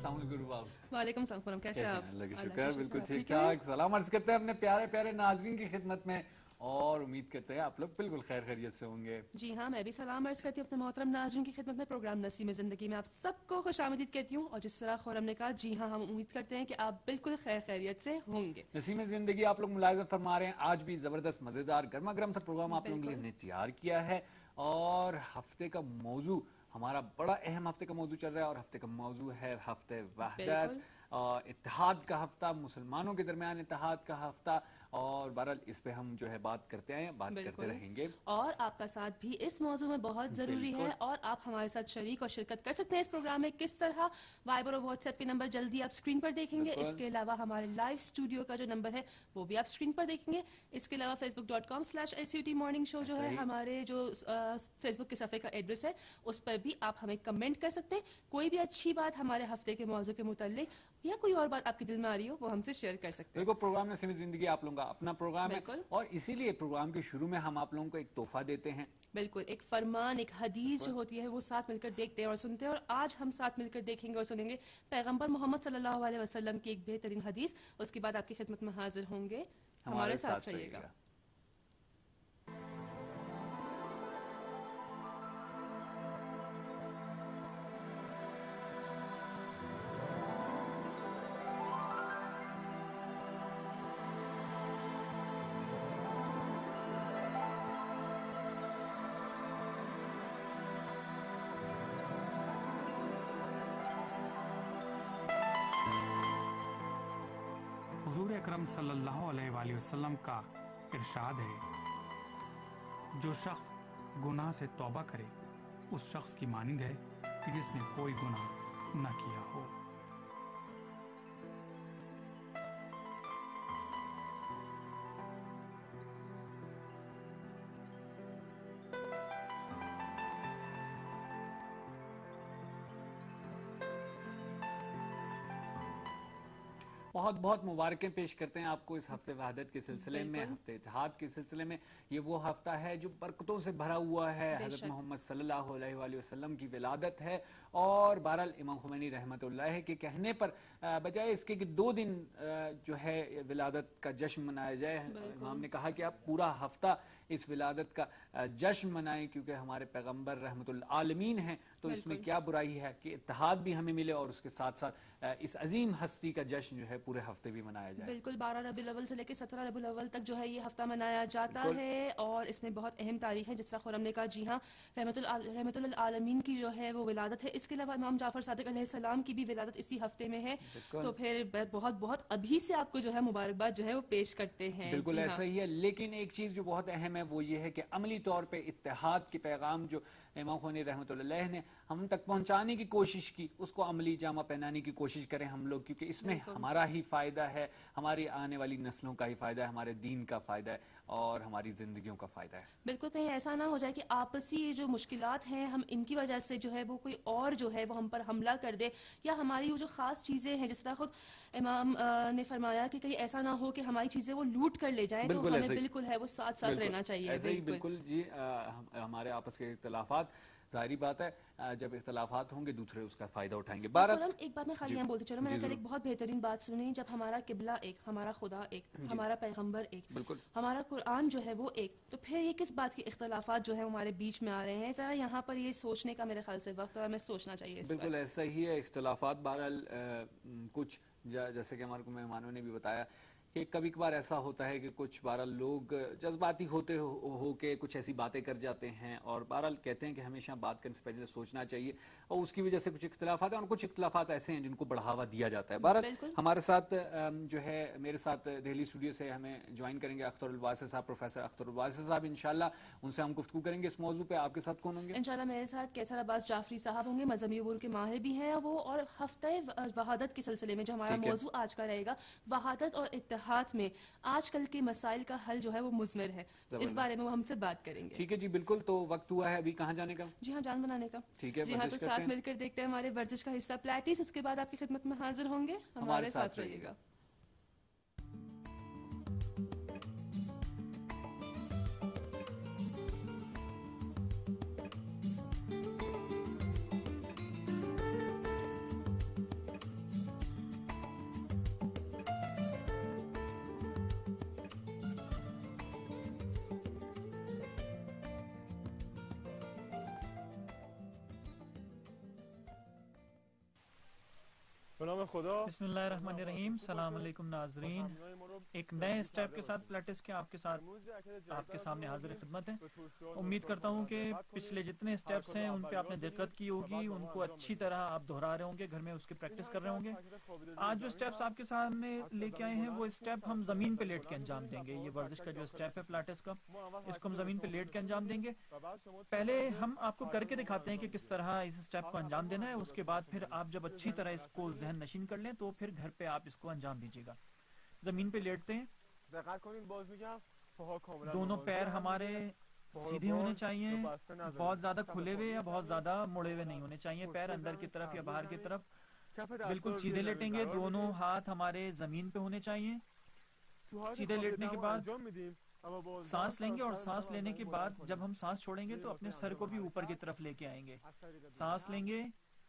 अस्सलाम वालेकुम रुबाब। वालेकुम सलाम, कैसे आप? अल्लाह का शुक्र, बिल्कुल ठीक ठाक। सलाम अर्ज करते हैं अपने प्यारे प्यारे नाज़रीन की खिदमत में और उम्मीद करते हैं आप लोग बिल्कुल खैर खैरियत से होंगे। जी हाँ, मैं भी सलाम अर्ज करती हूँ अपने मोहतरम नाज़रीन की खिदमत में। प्रोग्राम नसीम ज़िंदगी में आप सबको खुशामदीद कहती हूँ और जिस तरह खुरम ने कहा, जी हाँ, हम उम्मीद करते हैं कि आप बिल्कुल खैर खैरियत से होंगे। नसीम ज़िंदगी आप लोग मुलाहिज़ा फरमा रहे हैं, आज भी ज़बरदस्त मज़ेदार गर्मा गर्म सा प्रोग्राम आप लोगों के लिए हमने तैयार किया है और हफ्ते का मौजू हमारा बड़ा अहम हफ्ते का मौजू चल रहा है और हफ्ते का मौजू है हफ्ते वहदत, इत्तेहाद का हफ्ता, मुसलमानों के दरमियान इत्तेहाद का हफ्ता और बहरहाल इस पे हम जो है बात करते हैं, बात करते रहेंगे और आपका साथ भी इस मौजू में बहुत ज़रूरी है और आप हमारे साथ शरीक और शिरकत कर सकते हैं इस प्रोग्राम में। किस तरह? वाइबर और व्हाट्सएप के नंबर जल्दी आप स्क्रीन पर देखेंगे। इसके अलावा हमारे लाइव स्टूडियो का जो नंबर है वो भी आप स्क्रीन पर देखेंगे। इसके अलावा facebook.com/SUT मॉर्निंग शो जो है हमारे जो फेसबुक के सफ़े का एड्रेस है उस पर भी आप हमें कमेंट कर सकते हैं। कोई भी अच्छी बात हमारे हफ्ते के मौजू के मुताल्लिक या कोई और बात आपके दिल में आ रही हो वो हमसे शेयर कर सकते हैं। देखो, प्रोग्राम नसीम ज़िंदगी आप लोगों का अपना प्रोग्राम है और इसीलिए प्रोग्राम के शुरू में हम आप लोगों को एक तोहफा देते हैं। बिल्कुल, एक फरमान, एक हदीस जो होती है वो साथ मिलकर देखते हैं और सुनते हैं और आज हम साथ मिलकर देखेंगे और सुनेंगे पैगंबर मोहम्मद सल्लल्लाहु अलैहि वसल्लम की एक बेहतरीन हदीस। उसके बाद आपकी खिदमत में हाजिर होंगे, हमारे साथ रहिएगा। हुजूर अकरम सल्लल्लाहु अलैहि वसल्लम का इरशाद है, जो शख्स गुनाह से तौबा करे उस शख्स की मानिंद है कि जिसने कोई गुनाह न किया हो। बहुत बहुत मुबारकें पेश करते हैं आपको इस हफ्ते वहदत के सिलसिले में, हफ्ते इत्तेहाद के सिलसिले में। ये वो हफ्ता है जो बरकतों से भरा हुआ है। हज़रत मोहम्मद सल्लल्लाहु अलैहि वसल्लम की विलादत है और बहरहाल इमाम खुमैनी रहमतुल्लाह के कहने पर बजाय इसके कि 2 दिन जो है विलादत का जश्न मनाया जाए, इमाम ने कहा कि आप पूरा हफ्ता इस विलादत का जश्न मनाएं क्योंकि हमारे पैगंबर रहमतुल आलमीन हैं। तो इसमें क्या बुराई है कि इत्तेहाद भी हमें मिले और उसके साथ साथ इस अजीम हस्ती का जश्न जो है पूरे हफ्ते भी मनाया जाए। बिल्कुल, 12 रबीउल अव्वल से लेकर 17 रबीउल अव्वल तक जो है ये हफ्ता मनाया जाता है और इसमें बहुत अहम तारीख है। जिस तरह खुरम ने कहा, जी हाँ, रहमतुल आलमीन की जो है वो विलादत है। इसके अलावा इमाम जाफर सादिक अलैहिस्सलाम की भी विलादत इसी हफ्ते में है। तो फिर बहुत बहुत अभी से आपको जो है मुबारकबाद जो है वो पेश करते हैं। बिल्कुल ऐसा ही है, लेकिन एक चीज जो बहुत अहम है वो ये है कि अमली तौर पे इत्तेहाद के पैगाम जो इमाम खुमैनी रहमतुल्लाह ने हम तक पहुंचाने की कोशिश की, उसको अमली जामा पहनाने की कोशिश करें हम लोग, क्योंकि इसमें हमारा ही फायदा है, हमारी आने वाली नस्लों का ही फायदा है, हमारे दीन का फायदा है और हमारी जिंदगियों का फायदा है। बिल्कुल, कहीं ऐसा ना हो जाए कि आपसी जो मुश्किलात हैं हम इनकी वजह से जो है वो कोई और जो है वो हम पर हमला कर दे या हमारी वो जो खास चीजें हैं, जिस तरह खुद इमाम ने फरमाया कि कहीं ऐसा ना हो कि हमारी चीजें वो लूट कर ले जाएं। तो हमें बिल्कुल है वो साथ साथ रहना चाहिए। बिल्कुल जी, हमारे आपस के इख्तलाफात जाहिर बात है जब इख्तलाफात होंगे दूसरे उसका फायदा उठाएंगे। एक बात मैं खाली यहाँ बोलती चलो, मैंने कल एक बहुत बेहतरीन बात सुनी, जब हमारा किबला एक, हमारा खुदा एक, हमारा पैगंबर एक, हमारा कुरान जो है वो एक, तो फिर ये किस बात के इख्तलाफात जो है हमारे बीच में आ रहे हैं? जरा यहाँ पर ये सोचने का मेरे ख्याल से वक्त है, हमें सोचना चाहिए। बिल्कुल ऐसा ही है, इख्तलाफात बहरहाल कुछ जैसे कि हमारे को मेहमानों ने भी बताया कि कभी कभार ऐसा होता है कि कुछ बहरहाल लोग जज्बाती होते हो के कुछ ऐसी बातें कर जाते हैं और बहरहाल कहते हैं कि हमेशा बात करने से पहले सोचना चाहिए और उसकी वजह से कुछ इख्तलाफात हैं और कुछ इख्तलाफात ऐसे हैं जिनको बढ़ावा दिया जाता है। बहरहाल हमारे साथ जो है मेरे साथ दिल्ली स्टूडियो से हमें ज्वाइन करेंगे अख्तरुल वासिद साहब, प्रोफेसर अख्तरुल वासिद साहब। इंशाल्लाह उनसे हम गुफ्तगू करेंगे इस मौजू पे। आपके साथ कौन होंगे? इंशाल्लाह मेरे साथ कैसर अब्बास जाफरी साहब होंगे, मजहबी उमूर के माहिर भी हैं वो, और हफ्ते वहादत के सिलसिले में जो हमारा मौजू आज का रहेगा, वहादत और इत्तेहाद में आजकल के मसाइल का हल जो है वो मुज़मिर है, इस बारे में वो हमसे बात करेंगे। ठीक है जी, बिल्कुल। तो वक्त हुआ है अभी कहाँ जाने का? जी हाँ, जान बनाने का। ठीक है जी हाँ, तो साथ मिलकर देखते हैं हमारे वर्जिश का हिस्सा प्लैटिस। उसके बाद आपकी खिदमत में हाजिर होंगे, हमारे साथ रहिएगा। بسم اللہ الرحمن الرحیم. السلام علیکم ناظرین. ایک نئے اسٹیپ کے ساتھ پلیٹس کے آپ کے سامنے حاضر خدمت ہیں. امید کرتا ہوں کہ پچھلے جتنے اسٹیپس ہیں ان پہ آپ نے دقت کی ہوگی, ان کو اچھی طرح آپ دہرا رہے ہوں گے, گھر میں اس کی پریکٹس کر رہے ہوں گے. آج جو اسٹیپس آپ کے سامنے لے کے آئے ہیں وہ اسٹیپ ہم زمین پہ لیٹ کے انجام دیں گے. یہ ورزش کا جو اسٹیپ ہے پلیٹس کا, اس کو ہم زمین پہ لیٹ کے انجام دیں گے. پہلے ہم آپ کو کر کے دکھاتے ہیں کہ کس طرح اس اسٹیپ کو انجام دینا ہے. اس کے بعد پھر آپ جب اچھی طرح اس کو ذہن نشین کر لیں تو پھر گھر پہ آپ اس کو انجام دیجیے گا. زمین پہ لیٹتے ہیں, دونوں پیر ہمارے سیدھے ہونے چاہیے, بہت زیادہ کھلے ہوئے یا بہت زیادہ مڑے ہوئے نہیں ہونے چاہیے. پیر اندر کی طرف یا باہر کی طرف بالکل سیدھے لیٹیں گے. دونوں ہاتھ ہمارے زمین پہ ہونے چاہیے. سیدھے لیٹنے کے بعد سانس لیں گے, اور سانس لینے کے بعد جب ہم سانس چھوڑیں گے تو اپنے سر کو بھی اوپر کی طرف لے کے آئیں گے. سانس لیں گے,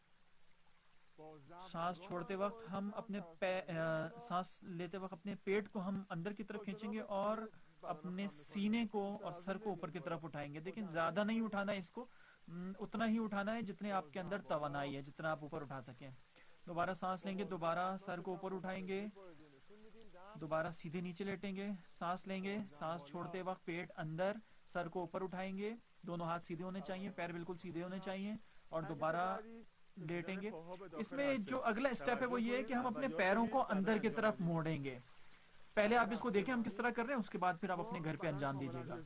سانس چھوڑتے وقت ہم اپنے سانس لیتے وقت اپنے پیٹ کو ہم اندر کی طرف کھینچیں گے اور اپنے سینے کو اور سر کو اوپر کی طرف اٹھائیں گے. لیکن زیادہ نہیں اٹھانا ہے, اس کو اتنا ہی اٹھانا ہے جتنے آپ کے اندر توانائی ہے, جتنا آپ اوپر اٹھا سکیں. دوبارہ سانس لیں گے, دوبارہ سر کو اوپر اٹھائیں گے, دوبارہ سیدھے نیچے لیٹیں گے. سانس لیں گے, سانس چھوڑتے وقت پیٹ اندر, سر کو اوپر اٹھائیں گے. دونوں ہاتھ سیدھے ہونے چاہیے, پیر بالکل سیدھے ہونے چاہیے, اور دوبارہ لیٹیں گے. اس میں جو اگلا اسٹیپ ہے وہ یہ ہے کہ ہم اپنے پیروں کو اندر کی طرف موڑیں گے. پہلے آپ اس کو دیکھیں ہم کس طرح کر رہے ہیں, اس کے بعد پھر آپ اپنے گھر پہ انجام دیجیے گا.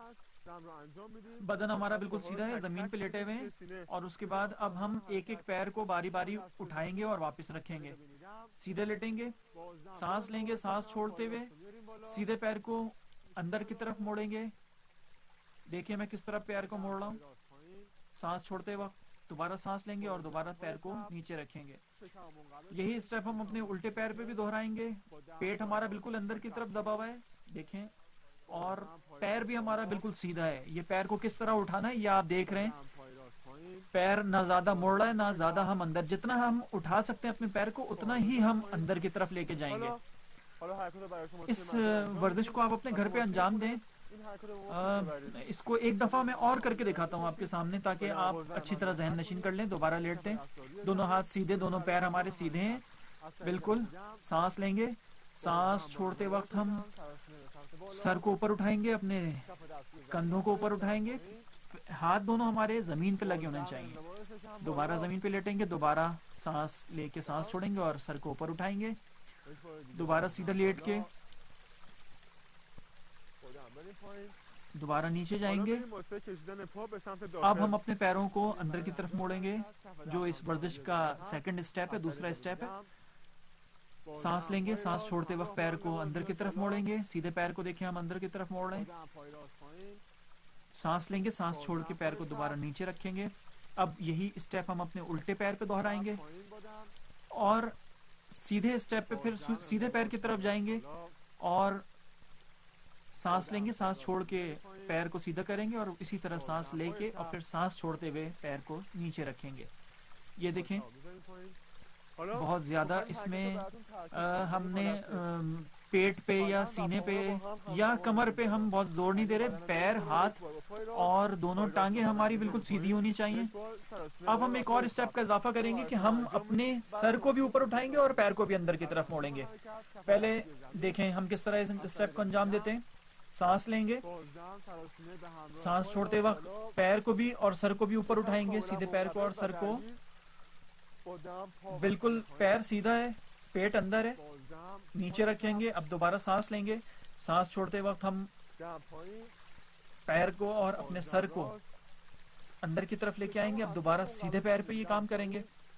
بدن ہمارا بالکل سیدھا ہے, زمین پہ لیٹے ہوئے ہیں, اور اس کے بعد اب ہم ایک ایک پیر کو باری باری اٹھائیں گے اور واپس رکھیں گے. سیدھے لیٹیں گے, سانس لیں گے, سانس چھوڑتے ہوئے سیدھے پیر کو اندر کی طرف موڑیں گے. دیکھیں میں کس طرح پیر کو موڑ رہا ہوں. سانس چھوڑتے وقت دوبارہ سانس لیں گے اور دوبارہ پیر کو نیچے رکھیں گے. یہی اسٹیپ ہم اپنے الٹے پیر پہ بھی دہرائیں گے. پیٹ ہمارا بالکل اندر کی طرف دبا ہوا ہے, دیکھیں, اور پیر بھی ہمارا بالکل سیدھا ہے. یہ پیر کو کس طرح اٹھانا ہے یہ آپ دیکھ رہے ہیں. پیر نہ زیادہ موڑ رہا ہے نہ زیادہ ہم اندر. جتنا ہم اٹھا سکتے ہیں اپنے پیر کو اتنا ہی ہم اندر کی طرف لے کے جائیں گے. اس ورزش کو آپ اپنے گھر پہ انجام دیں. اس کو ایک دفعہ میں اور کر کے دکھاتا ہوں آپ کے سامنے تاکہ آپ اچھی طرح ذہن نشین کر لیں. دوبارہ لیٹتے ہیں, دونوں ہاتھ سیدھے, دونوں پیر ہمارے سیدھے ہیں بالکل. سانس لیں گے, سانس چھوڑتے وقت ہم سر کو اوپر اٹھائیں گے, اپنے کندھوں کو اوپر اٹھائیں گے. ہاتھ دونوں ہمارے زمین پہ لگے ہونے چاہیے. دوبارہ زمین پہ لیٹیں گے, دوبارہ سانس لے کے سانس چھوڑیں گے اور سر کو اوپر اٹھائیں گے. دوبارہ سیدھا لیٹ کے دوبارہ نیچے جائیں گے. اب ہم اپنے پیروں کو اندر کی طرف موڑیں گے, جو اس ورزش کا سیکنڈ اسٹیپ ہے, دوسرا اسٹیپ ہے. سانس لیں گے, سانس چھوڑتے وقت پیر کو اندر کی طرف موڑیں گے. سیدھے پیر کو دیکھیں ہم اندر کی طرف موڑ رہے ہیں. سانس لیں گے, سانس چھوڑ کے پیر کو دوبارہ نیچے رکھیں گے. اب یہی اسٹیپ ہم اپنے الٹے پیر پہ دہرائیں گے, اور سیدھے اسٹیپ پہ پھر سیدھے پیر کی طرف جائیں گے, اور سانس لیں گے, سانس چھوڑ کے پیر کو سیدھا کریں گے, اور اسی طرح سانس لے کے اور پھر سانس چھوڑتے ہوئے پیر کو نیچے رکھیں گے. یہ دیکھیں بہت زیادہ اس میں ہم نے پیٹ پہ یا سینے پہ یا کمر پہ ہم بہت زور نہیں دے رہے. پیر, ہاتھ اور دونوں ٹانگیں ہماری بالکل سیدھی ہونی چاہیے. اب ہم ایک اور اسٹیپ کا اضافہ کریں گے کہ ہم اپنے سر کو بھی اوپر اٹھائیں گے اور پیر کو بھی اندر کی طرف موڑیں گے. پہلے دیکھیں ہم کس طرح اس اسٹیپ کو انجام دیتے ہیں. سانس لیں گے, سانس چھوڑتے وقت پیر کو بھی اور سر کو بھی اوپر اٹھائیں گے. سیدھے پیر کو اور سر کو, بالکل پیر سیدھا ہے, پیٹ اندر ہے, نیچے رکھیں گے. اب دوبارہ سانس لیں گے, سانس چھوڑتے وقت ہم پیر کو اور اپنے سر کو اندر کی طرف لے کے آئیں گے. اب دوبارہ سیدھے پیر پہ یہ کام کریں گے.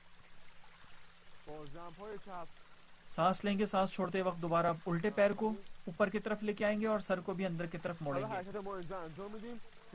سانس لیں گے, سانس چھوڑتے وقت دوبارہ الٹے پیر کو اوپر کی طرف لے کے آئیں گے اور سر کو بھی اندر کی طرف موڑیں گے.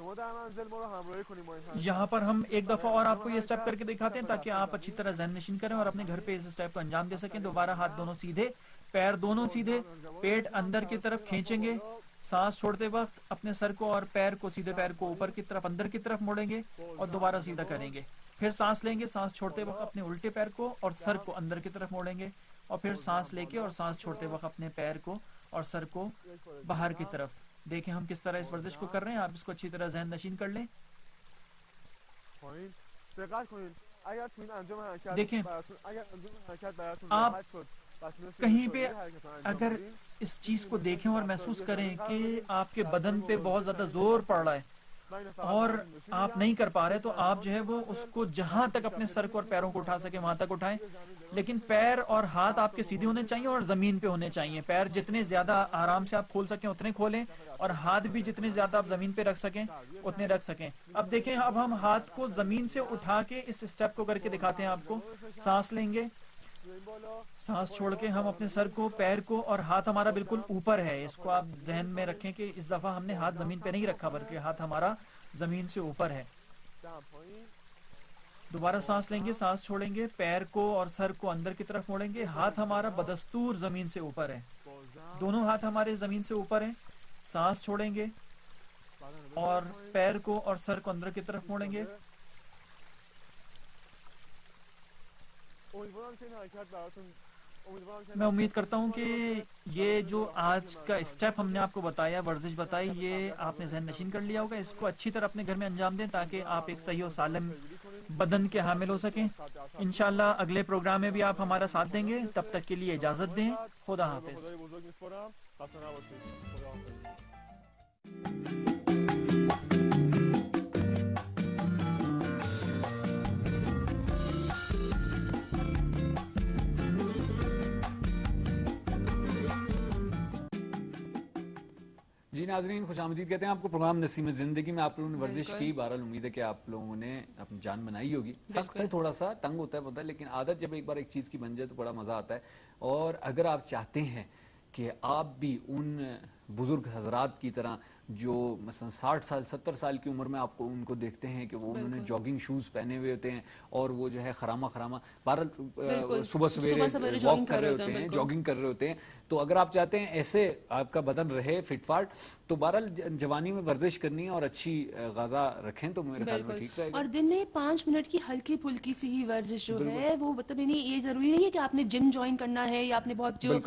یہاں پر ہم ایک دفعہ اور آپ کو یہ اسٹیپ کر کے دکھاتے ہیں تاکہ آپ اچھی طرح ذہن نشین کریں اور اپنے گھر پہ اس اسٹیپ کو انجام دے سکیں. دوبارہ ہاتھ دونوں سیدھے, پیر دونوں سیدھے, پیٹ اندر کی طرف کھینچیں گے. سانس چھوڑتے وقت اپنے سر کو اور پیر کو, سیدھے پیر کو اوپر کی طرف اندر کی طرف موڑیں گے اور دوبارہ سیدھا کریں گے. پھر سانس لیں گے, سانس چھوڑتے وقت اپنے الٹے پیر کو اور سر کو اندر کی طرف موڑیں گے, اور پھر سانس لے کے اور سانس چھوڑتے وقت اپنے پیر کو اور سر کو باہر کی طرف. دیکھیں ہم کس طرح اس ورزش کو کر رہے ہیں, آپ اس کو اچھی طرح ذہن نشین کر لیں. دیکھیں آپ کہیں پہ اگر اس چیز کو دیکھیں اور محسوس کریں کہ آپ کے بدن پہ بہت زیادہ زور پڑ رہا ہے اور آپ نہیں کر پا رہے، تو آپ جو ہے وہ اس کو جہاں تک اپنے سر کو اور پیروں کو اٹھا سکیں وہاں تک اٹھائیں، لیکن پیر اور ہاتھ آپ کے سیدھے ہونے چاہیے اور زمین پہ ہونے چاہیے. پیر جتنے زیادہ آرام سے آپ کھول سکیں اتنے کھولیں، اور ہاتھ بھی جتنے زیادہ آپ زمین پہ رکھ سکیں اتنے رکھ سکیں. اب دیکھیں، اب ہم ہاتھ کو زمین سے اٹھا کے اس اسٹیپ کو کر کے دکھاتے ہیں آپ کو. سانس لیں گے، سانس چھوڑ کے ہم اپنے سر کو، پیر کو، اور ہاتھ ہمارا بالکل اوپر ہے. اس کو آپ ذہن میں رکھیں کہ اس دفعہ ہم نے ہاتھ زمین پہ نہیں رکھا بلکہ ہاتھ ہمارا زمین سے اوپر ہے. دوبارہ سانس لیں گے، سانس چھوڑیں گے، پیر کو اور سر کو اندر کی طرف موڑیں گے. ہاتھ ہمارا بدستور زمین سے اوپر ہے، دونوں ہاتھ ہمارے زمین سے اوپر ہیں. سانس چھوڑیں گے اور پیر کو اور سر کو اندر کی طرف موڑیں گے. میں امید کرتا ہوں کہ یہ جو آج کا اسٹیپ ہم نے آپ کو بتایا، ورزش بتائی، یہ آپ نے ذہن نشین کر لیا ہوگا. اس کو اچھی طرح اپنے گھر میں انجام دیں تاکہ آپ ایک صحیح و سالم بدن کے حامل ہو سکیں. انشاءاللہ اگلے پروگرام میں بھی آپ ہمارا ساتھ دیں گے. تب تک کے لیے اجازت دیں. خدا حافظ. جی ناظرین، خوش آمدید کہتے ہیں آپ کو پروگرام نسیم زندگی میں. آپ لوگوں نے ورزش کی، بہرحال امید ہے کہ آپ لوگوں نے اپنی جان بنائی ہوگی. سخت ہے، تھوڑا سا تنگ ہوتا ہے پتہ ہے، لیکن عادت جب ایک بار ایک چیز کی بن جائے تو بڑا مزہ آتا ہے. اور اگر آپ چاہتے ہیں کہ آپ بھی ان بزرگ حضرات کی طرح جو مثلا 60 سال 70 سال کی عمر میں آپ کو ان کو دیکھتے ہیں کہ وہ انہوں نے جاگنگ شوز پہنے ہوئے ہوتے ہیں اور وہ جو ہے خرامہ بہرحال صبح سویرے واک کر رہے ہوتے ہیں، جاگنگ کر رہے ہوتے ہیں. تو اگر آپ چاہتے ہیں ایسے آپ کا بدن رہے فٹ فاٹ، تو بہرحال جوانی میں ورزش کرنی ہے اور اچھی غذا رکھیں تو میرے خیال میں ٹھیک رہے گا. اور دن میں 5 منٹ کی ہلکی پھلکی سی ہی ورزش جو ہے وہ مطلب یہ ضروری نہیں ہے کہ آپ نے جم جوائن کرنا ہے یا آپ نے بہت جو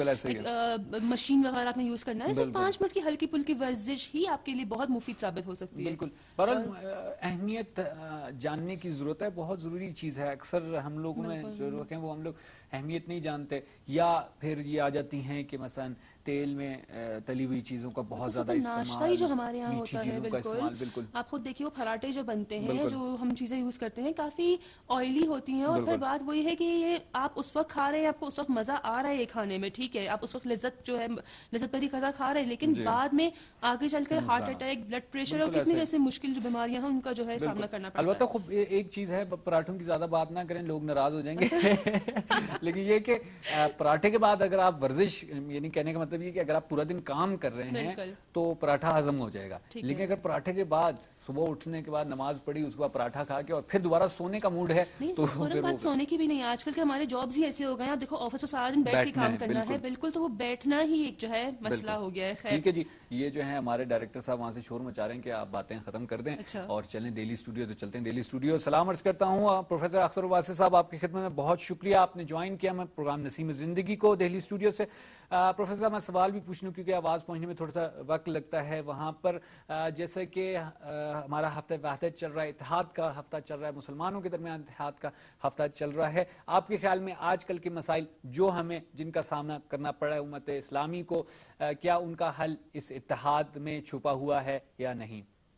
مشین وغیرہ آپ نے یوز کرنا ہے. صرف 5 منٹ کی ہلکی پھلکی ورزش ہی آپ کے لیے بہت مفید ثابت ہو سکتی ہے. بالکل. بہرحال اہمیت جاننے کی ضرورت ہے، بہت ضروری چیز ہے. اکثر ہم لوگوں میں جو لوگ ہیں وہ ہم لوگ اہمیت نہیں جانتے، یا پھر یہ آ جاتی ہیں کہ مثلا تیل میں تلی ہوئی چیزوں کا بہت زیادہ ناشتہ ہی جو ہمارے یہاں ہوتا ہے، بالکل آپ خود دیکھیے وہ پراٹھے جو بنتے ہیں، جو ہم چیزیں یوز کرتے ہیں کافی آئلی ہوتی ہیں. اور پھر بات وہی ہے کہ یہ آپ اس وقت کھا رہے ہیں، آپ کو اس وقت مزہ آ رہا ہے یہ کھانے میں، ٹھیک ہے، آپ اس وقت لذت جو ہے لذت بھری غذا کھا رہے ہیں، لیکن بعد میں آگے چل کر ہارٹ اٹیک، بلڈ پریشر اور کتنی جیسے مشکل جو بیماریاں ہیں ان کا جو ہے سامنا کرنا پڑتا ہے. البتہ خوب ایک چیز ہے، پراٹھوں کی زیادہ بات نہ کریں، لوگ ناراض ہو جائیں گے. لیکن یہ کہ پراٹھے کے بعد اگر آپ ورزش، یعنی کہنے کا مطلب یہ کہ اگر آپ پورا دن کام کر رہے ہیں تو پراٹھا ہضم ہو جائے گا. لیکن اگر پراٹھے کے بعد صبح اٹھنے کے بعد نماز پڑھی، اس کے بعد پراٹھا کھا کے اور پھر دوبارہ سونے کا موڈ ہے تو فوراً بات سونے کی بھی نہیں. آج کل کے ہمارے جابز ہی ایسے ہو گئے ہیں، آپ دیکھو آفس میں سارا دن بیٹھ کے کام کرنا ہے، بالکل، تو وہ بیٹھنا ہی ایک جو ہے مسئلہ ہو گیا ہے. ٹھیک ہے جی، یہ جو ہے ہمارے ڈائریکٹر صاحب وہاں سے شور مچا رہے ہیں کہ آپ باتیں ختم کر دیں اور چلیں دہلی اسٹوڈیو. تو چلتے ہیں دہلی اسٹوڈیو. سلام عرض کرتا ہوں پروفیسر اختر واسع صاحب، آپ کی خدمت میں. بہت شکریہ آپ نے جوائن کیا میں پروگرام نسیم زندگی کو دہلی اسٹوڈیو سے. پروفیسر صاحب میں سوال بھی پوچھ لوں کیونکہ آواز پہنچنے میں تھوڑا سا وقت لگتا ہے. وہاں پر جیسے کہ ہمارا ہفتہ وحدت چل رہا ہے، اتحاد کا ہفتہ چل رہا ہے، مسلمانوں کے درمیان اتحاد کا ہفتہ چل رہا ہے. آپ کے خیال میں آج کل کے مسائل جو ہمیں جن کا سامنا کرنا پڑا ہے امت اسلامی کو، کیا ان کا حل اس اتحاد میں چھپا ہوا ہے یا نہیں؟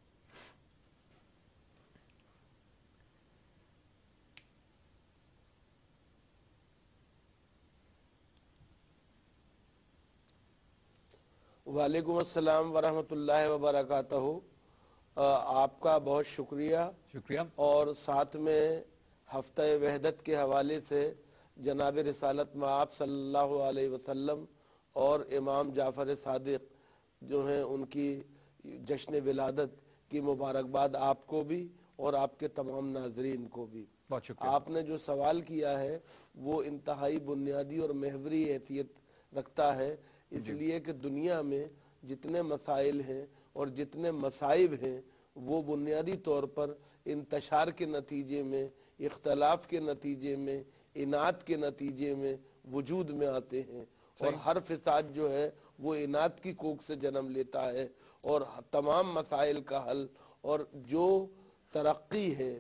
وعلیکم السلام ورحمۃ اللہ وبرکاتہ. آپ کا بہت شکریہ. اور ساتھ میں ہفتہ وحدت کے حوالے سے جناب رسالت مآب صلی اللہ علیہ وسلم اور امام جعفر صادق جو ہیں ان کی جشن ولادت کی مبارکباد آپ کو بھی اور آپ کے تمام ناظرین کو بھی. آپ نے جو سوال کیا ہے وہ انتہائی بنیادی اور محوری حیثیت رکھتا ہے، اس لیے کہ دنیا میں جتنے مسائل ہیں اور جتنے مصائب ہیں وہ بنیادی طور پر انتشار کے نتیجے میں، اختلاف کے نتیجے میں، اناد کے نتیجے میں وجود میں آتے ہیں. اور ہر فساد جو ہے وہ اناد کی کوکھ سے جنم لیتا ہے. اور تمام مسائل کا حل اور جو ترقی ہے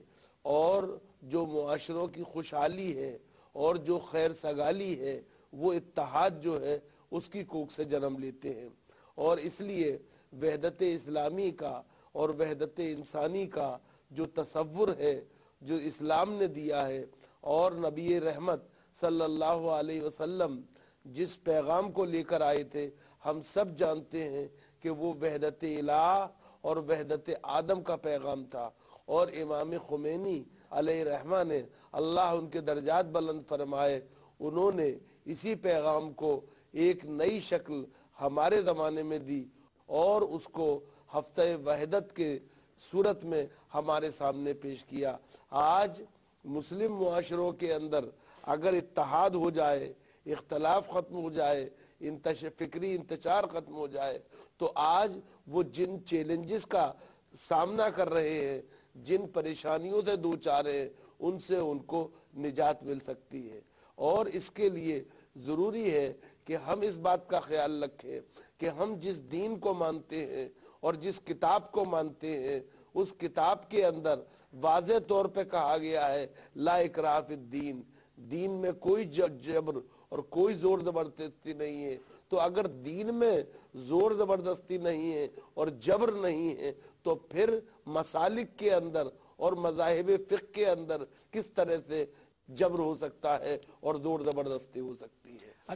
اور جو معاشروں کی خوشحالی ہے اور جو خیر سگالی ہے وہ اتحاد جو ہے اس کی کوکھ سے جنم لیتے ہیں. اور اس لیے وحدت اسلامی کا اور وحدت انسانی کا جو تصور ہے جو اسلام نے دیا ہے اور نبی رحمت صلی اللہ علیہ وسلم جس پیغام کو لے کر آئے تھے ہم سب جانتے ہیں کہ وہ وحدت الہ اور وحدت آدم کا پیغام تھا. اور امام خمینی علیہ رحمہ نے اللہ ان کے درجات بلند فرمائے انہوں نے اسی پیغام کو ایک نئی شکل ہمارے زمانے میں دی اور اس کو ہفتہ وحدت کے صورت میں ہمارے سامنے پیش کیا. آج مسلم معاشروں کے اندر اگر اتحاد ہو جائے اختلاف ختم ہو جائے فکری انتشار ختم ہو جائے تو آج وہ جن چیلنجز کا سامنا کر رہے ہیں جن پریشانیوں سے دوچار ہیں ان سے ان کو نجات مل سکتی ہے. اور اس کے لیے ضروری ہے کہ ہم اس بات کا خیال رکھیں کہ ہم جس دین کو مانتے ہیں اور جس کتاب کو مانتے ہیں اس کتاب کے اندر واضح طور پہ کہا گیا ہے لا اکراہ فی الدین, دین میں کوئی جبر اور کوئی زور زبردستی نہیں ہے. تو اگر دین میں زور زبردستی نہیں ہے اور جبر نہیں ہے تو پھر مسالک کے اندر اور مذاہب فقہ کے اندر کس طرح سے جبر ہو سکتا ہے اور زور زبردستی ہو سکتی ہے.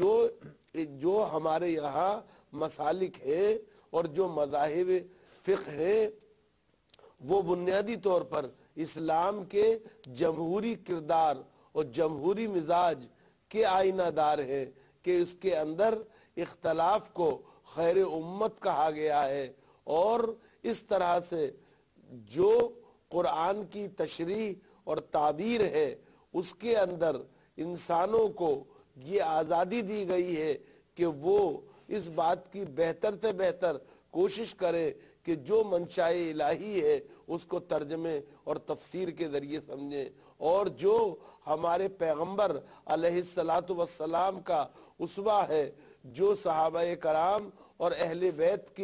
جو ہمارے یہاں مسالک ہے اور جو مذاہب فقہ ہے وہ بنیادی طور پر اسلام کے جمہوری کردار اور جمہوری مزاج کے آئینہ دار ہے کہ اس کے اندر اختلاف کو خیر امت کہا گیا ہے. اور اس طرح سے جو قرآن کی تشریح اور تعبیر ہے اس کے اندر انسانوں کو یہ آزادی دی گئی ہے کہ وہ اس بات کی بہتر سے بہتر کوشش کرے کہ جو منشاء الہی ہے اس کو ترجمے اور تفسیر کے ذریعے سمجھیں اور جو ہمارے پیغمبر علیہ السلام کا اسوہ ہے جو صحابہ کرام اور اہل بیت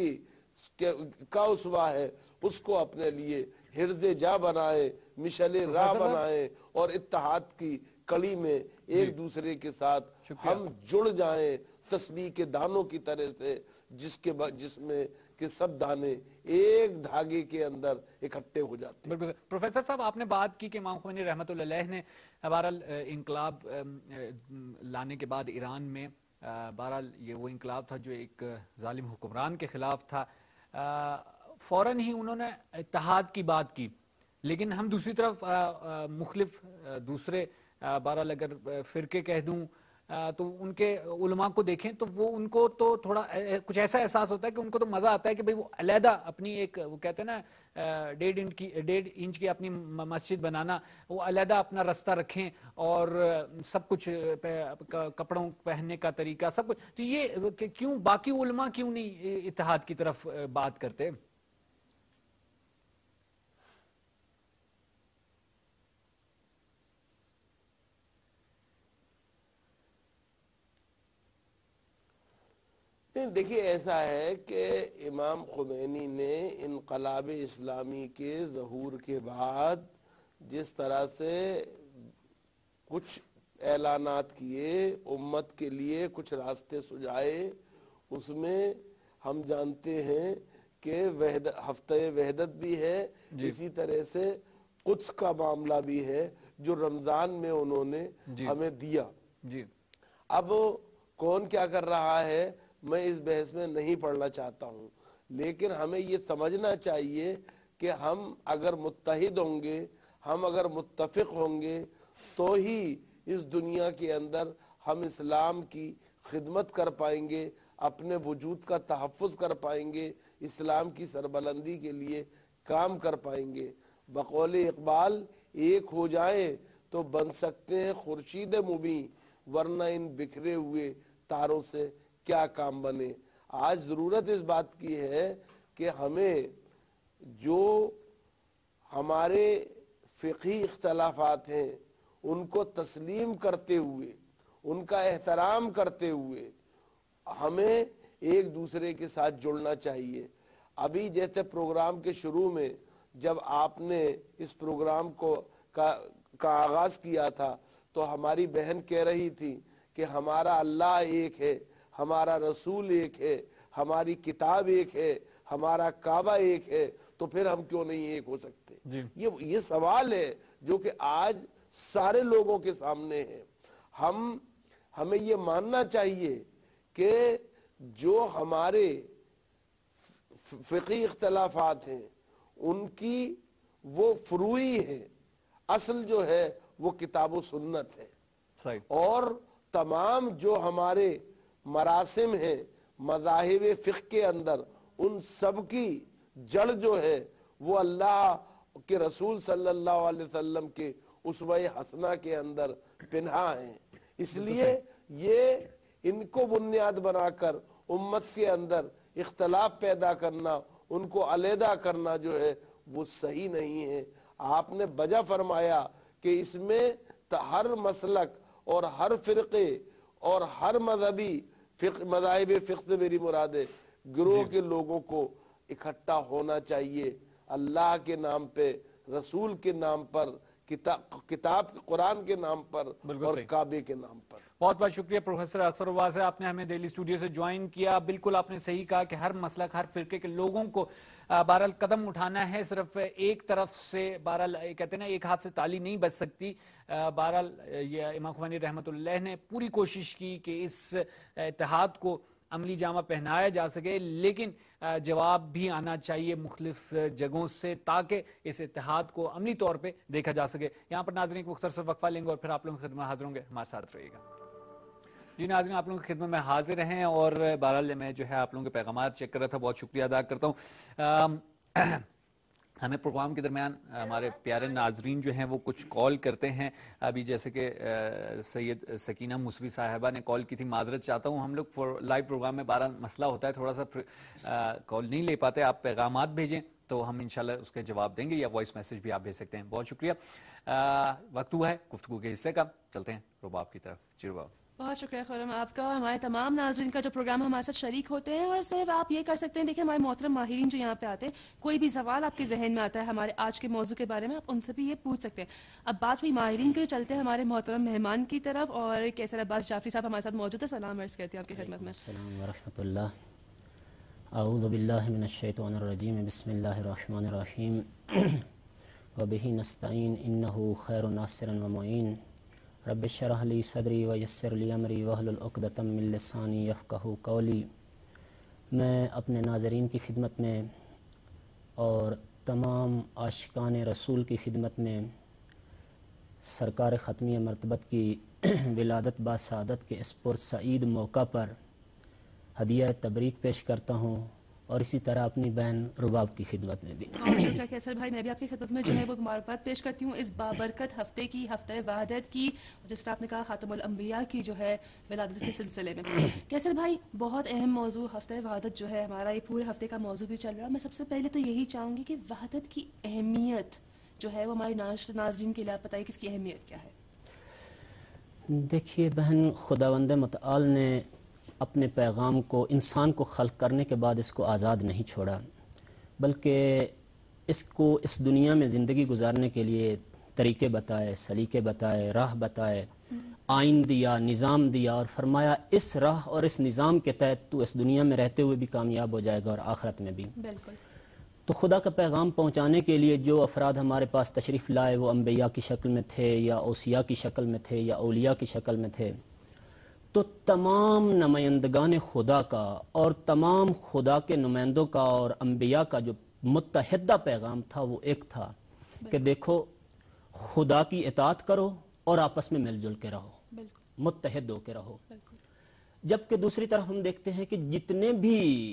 کا اسوہ ہے اس کو اپنے لیے حرز جا بنائے مشعل راہ بنائے اور اتحاد کی کڑی میں ایک دوسرے کے ساتھ ہم جڑ جائیں تسبیح کے دانوں کی طرح سے جس میں کہ سب دانے ایک دھاگے کے اندر اکٹھے ہو جاتے ہیں. پروفیسر صاحب آپ نے بات کی کہ امام خمینی رحمت اللہ علیہ نے بہرحال انقلاب لانے کے بعد ایران میں بہرحال یہ وہ انقلاب تھا جو ایک ظالم حکمران کے خلاف تھا, فوراً ہی انہوں نے اتحاد کی بات کی, لیکن ہم دوسری طرف مختلف دوسرے بہرحال اگر فرقے کہہ دوں تو ان کے علماء کو دیکھیں تو وہ ان کو تو تھوڑا کچھ ایسا احساس ہوتا ہے کہ ان کو تو مزہ آتا ہے کہ بھئی وہ علیحدہ اپنی ایک وہ کہتے ہیں نا 1.5 انچ کی اپنی مسجد بنانا, وہ علیحدہ اپنا رستہ رکھیں اور سب کچھ کپڑوں پہننے کا طریقہ سب کچھ. تو یہ کیوں باقی علماء کیوں نہیں اتحاد کی طرف بات کرتے؟ دیکھیے ایسا ہے کہ امام خمینی نے انقلاب اسلامی کے ظہور کے بعد جس طرح سے کچھ اعلانات کیے امت کے لیے کچھ راستے سجائے اس میں ہم جانتے ہیں کہ ہفتہ وحدت بھی ہے اسی طرح سے قدس کا معاملہ بھی ہے جو رمضان میں انہوں نے ہمیں دیا. اب کون کیا کر رہا ہے میں اس بحث میں نہیں پڑھنا چاہتا ہوں, لیکن ہمیں یہ سمجھنا چاہیے کہ ہم اگر متحد ہوں گے ہم اگر متفق ہوں گے تو ہی اس دنیا کے اندر ہم اسلام کی خدمت کر پائیں گے, اپنے وجود کا تحفظ کر پائیں گے, اسلام کی سربلندی کے لیے کام کر پائیں گے. بقول اقبال ایک ہو جائیں تو بن سکتے ہیں خورشید مبیں, ورنہ ان بکھرے ہوئے تاروں سے کیا کام بنے. آج ضرورت اس بات کی ہے کہ ہمیں جو ہمارے فقہی اختلافات ہیں ان کو تسلیم کرتے ہوئے ان کا احترام کرتے ہوئے ہمیں ایک دوسرے کے ساتھ جڑنا چاہیے. ابھی جیسے پروگرام کے شروع میں جب آپ نے اس پروگرام کا آغاز کیا تھا تو ہماری بہن کہہ رہی تھی کہ ہمارا اللہ ایک ہے، ہمارا رسول ایک ہے، ہماری کتاب ایک ہے، ہمارا کعبہ ایک ہے، تو پھر ہم کیوں نہیں ایک ہو سکتے؟ یہ سوال ہے جو کہ آج سارے لوگوں کے سامنے ہے۔ ہمیں یہ ماننا چاہیے کہ جو ہمارے فقہی اختلافات ہیں ان کی وہ فروعی ہے، اصل جو ہے وہ کتاب و سنت ہے، اور تمام جو ہمارے مراسم ہیں مذاہب فقہ کے اندر ان سب کی جڑ جو ہے وہ اللہ کے رسول صلی اللہ علیہ وسلم کے اسوہ حسنہ کے اندر پنہا ہیں۔ اس لیے یہ ان کو بنیاد بنا کر امت کے اندر اختلاف پیدا کرنا، ان کو علیحدہ کرنا جو ہے وہ صحیح نہیں ہے۔ آپ نے بجا فرمایا کہ اس میں ہر مسلک اور ہر فرقے اور ہر مذہبی مذاہب فقہ سے میری مراد ہے گروہ کے لوگوں کو اکٹھا ہونا چاہیے، اللہ کے نام پہ، رسول کے نام پر، کتاب قرآن کے نام پر اور کعبے کے نام پر۔ بہت بہت شکریہ پروفیسر اختر عباس صاحب، آپ نے ہمیں دہلی اسٹوڈیو سے جوائن کیا۔ بالکل آپ نے صحیح کہا کہ ہر مسلک، ہر فرقے کے لوگوں کو بہرحال قدم اٹھانا ہے، صرف ایک طرف سے بہرحال کہتے ہیں نا ایک ہاتھ سے تالی نہیں بج سکتی۔ بہرحال یہ امام خمینی رحمۃ اللہ نے پوری کوشش کی کہ اس اتحاد کو عملی جامہ پہنایا جا سکے، لیکن جواب بھی آنا چاہیے مختلف جگہوں سے تاکہ اس اتحاد کو عملی طور پہ دیکھا جا سکے۔ یہاں پر ناظرین ایک مختصر وقفہ لیں گے اور پھر آپ لوگوں کی خدمت حاضر ہوں گے، ہمارے ساتھ رہیے گا۔ جی ناظرین، آپ لوگوں کی خدمت میں حاضر ہیں اور بہرحال میں جو ہے آپ لوگوں کے پیغامات چیک کر رہا تھا، بہت شکریہ ادا کرتا ہوں۔ ہمیں پروگرام کے درمیان ہمارے پیارے ناظرین جو ہیں وہ کچھ کال کرتے ہیں، ابھی جیسے کہ سید سکینہ موسوی صاحبہ نے کال کی تھی، معذرت چاہتا ہوں، ہم لوگ لائیو پروگرام میں بہرحال مسئلہ ہوتا ہے، تھوڑا سا کال نہیں لے پاتے، آپ پیغامات بھیجیں تو ہم انشاءاللہ اس کے جواب دیں گے، یا وائس میسج بھی آپ بھیج سکتے ہیں۔ بہت شکریہ۔ وقت ہوا ہے گفتگو کے حصے کا، چلتے ہیں رباب کی طرف۔ جی رباب۔ بہت شکریہ خرم آپ کا، ہمارے تمام ناظرین کا جو پروگرام ہمارے ساتھ شریک ہوتے ہیں، اور صرف آپ یہ کر سکتے ہیں، دیکھیں ہمارے محترم ماہرین جو یہاں پہ آتے ہیں، کوئی بھی سوال آپ کے ذہن میں آتا ہے ہمارے آج کے موضوع کے بارے میں، آپ ان سے بھی یہ پوچھ سکتے ہیں۔ اب بات ہوئی ماہرین کے، چلتے ہیں ہمارے محترم مہمان کی طرف، اور کیسر عباس جعفری صاحب ہمارے ساتھ موجود ہیں، سلام عرض کرتے ہیں آپ کی خدمت میں۔ السلام ورحمۃ اللہ۔ اعوذ باللہ من الشیطان الرجیم، بسم اللہ الرحمن الرحیم، وبہ نستعین انہ خیر ناصر و معین، رب اشرح لی صدری ویسر لی امری واحلل عقدۃ من لسانی یفقہوا قولی۔ میں اپنے ناظرین کی خدمت میں اور تمام عاشقان رسول کی خدمت میں سرکار ختمی مرتبت کی ولادت با سعادت کے اس پرسعید موقع پر ہدیہ تبریک پیش کرتا ہوں، اور اسی طرح اپنی بہن رباب کی خدمت میں بھی۔ بہت شکریہ کیسر بھائی، میں بھی آپ کی خدمت میں جو ہے وہ مبارکباد پیش کرتی ہوں اس بابرکت ہفتے کی، ہفتہ وحدت کی، جس طرح آپ نے کہا خاتم الانبیاء کی جو ہے ولادت کے سلسلے میں۔ کیسر بھائی، بہت اہم موضوع ہفتہ وحدت جو ہے ہمارا، یہ پورے ہفتے کا موضوع بھی چل رہا ہے۔ میں سب سے پہلے تو یہی چاہوں گی کہ وحدت کی اہمیت جو ہے وہ ہمارے ناظرین کے لیے آپ بتائیے، کس کی اہمیت کیا ہے؟ دیکھیے بہن، خداوند متعال نے اپنے پیغام کو انسان کو خلق کرنے کے بعد اس کو آزاد نہیں چھوڑا، بلکہ اس کو اس دنیا میں زندگی گزارنے کے لیے طریقے بتائے، سلیقے بتائے، راہ بتائے، آئین دیا، نظام دیا، اور فرمایا اس راہ اور اس نظام کے تحت تو اس دنیا میں رہتے ہوئے بھی کامیاب ہو جائے گا اور آخرت میں بھی۔ بالکل۔ تو خدا کا پیغام پہنچانے کے لیے جو افراد ہمارے پاس تشریف لائے، وہ انبیاء کی شکل میں تھے یا اوصیاء کی شکل میں تھے یا اولیاء کی شکل میں تھے، تو تمام نمائندگان خدا کا اور تمام خدا کے نمائندوں کا اور انبیاء کا جو متحدہ پیغام تھا وہ ایک تھا کہ دیکھو خدا کی اطاعت کرو اور آپس میں مل جل کے رہو، متحد ہو کے رہو۔ جبکہ دوسری طرف ہم دیکھتے ہیں کہ جتنے بھی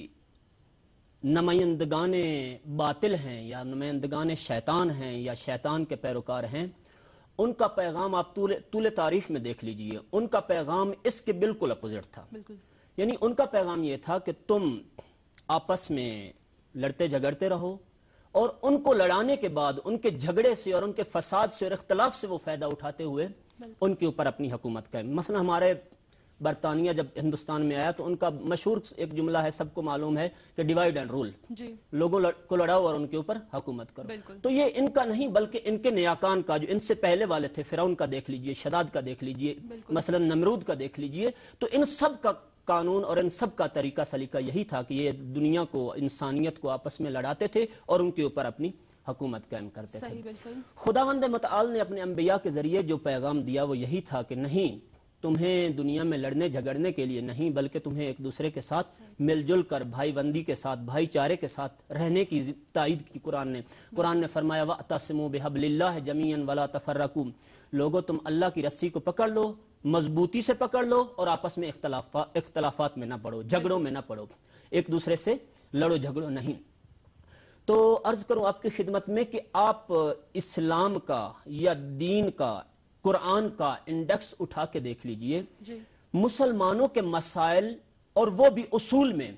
نمائندگان باطل ہیں یا نمائندگان شیطان ہیں یا شیطان کے پیروکار ہیں، ان کا پیغام آپ طول تاریخ میں دیکھ لیجئے، ان کا پیغام اس کے بالکل اپوزٹ تھا۔ یعنی ان کا پیغام یہ تھا کہ تم آپس میں لڑتے جھگڑتے رہو، اور ان کو لڑانے کے بعد ان کے جھگڑے سے اور ان کے فساد سے اور اختلاف سے وہ فائدہ اٹھاتے ہوئے ان کے اوپر اپنی حکومت قائم۔ مثلا ہمارے برطانیہ جب ہندوستان میں آیا تو ان کا مشہور ایک جملہ ہے، سب کو معلوم ہے کہ ڈیوائیڈ اینڈ رول، لوگوں کو لڑاؤ اور ان کے اوپر حکومت کرو۔ تو یہ ان کا نہیں بلکہ ان کے نیاکان کا، جو ان سے پہلے والے تھے، فرعون کا دیکھ لیجئے، شداد کا دیکھ لیجئے، مثلا نمرود کا دیکھ لیجئے، تو ان سب کا قانون اور ان سب کا طریقہ سلیقہ یہی تھا کہ یہ دنیا کو، انسانیت کو آپس میں لڑاتے تھے اور ان کے اوپر اپنی حکومت قائم کرتے تھے۔ خداوند متعال نے اپنے انبیاء کے ذریعے جو پیغام دیا وہ یہی تھا کہ نہیں، تمہیں دنیا میں لڑنے جھگڑنے کے لیے نہیں، بلکہ تمہیں ایک دوسرے کے ساتھ مل جل کر، بھائی بندی کے ساتھ، بھائی چارے کے ساتھ رہنے کی تائید کی قرآن نے فرمایا وَاعْتَصِمُوا بِحَبْلِ اللَّهِ جَمِيعًا وَلَا تَفَرَّقُوا، لوگو تم اللہ کی رسی کو پکڑ لو، مضبوطی سے پکڑ لو اور آپس میں اختلافات میں نہ پڑو، جھگڑوں میں نہ پڑو، ایک دوسرے سے لڑو جھگڑو نہیں۔ تو عرض کروں آپ کی خدمت میں کہ آپ اسلام کا یا دین کا، قرآن کا انڈیکس اٹھا کے دیکھ لیجئے، مسلمانوں کے مسائل اور وہ بھی اصول میں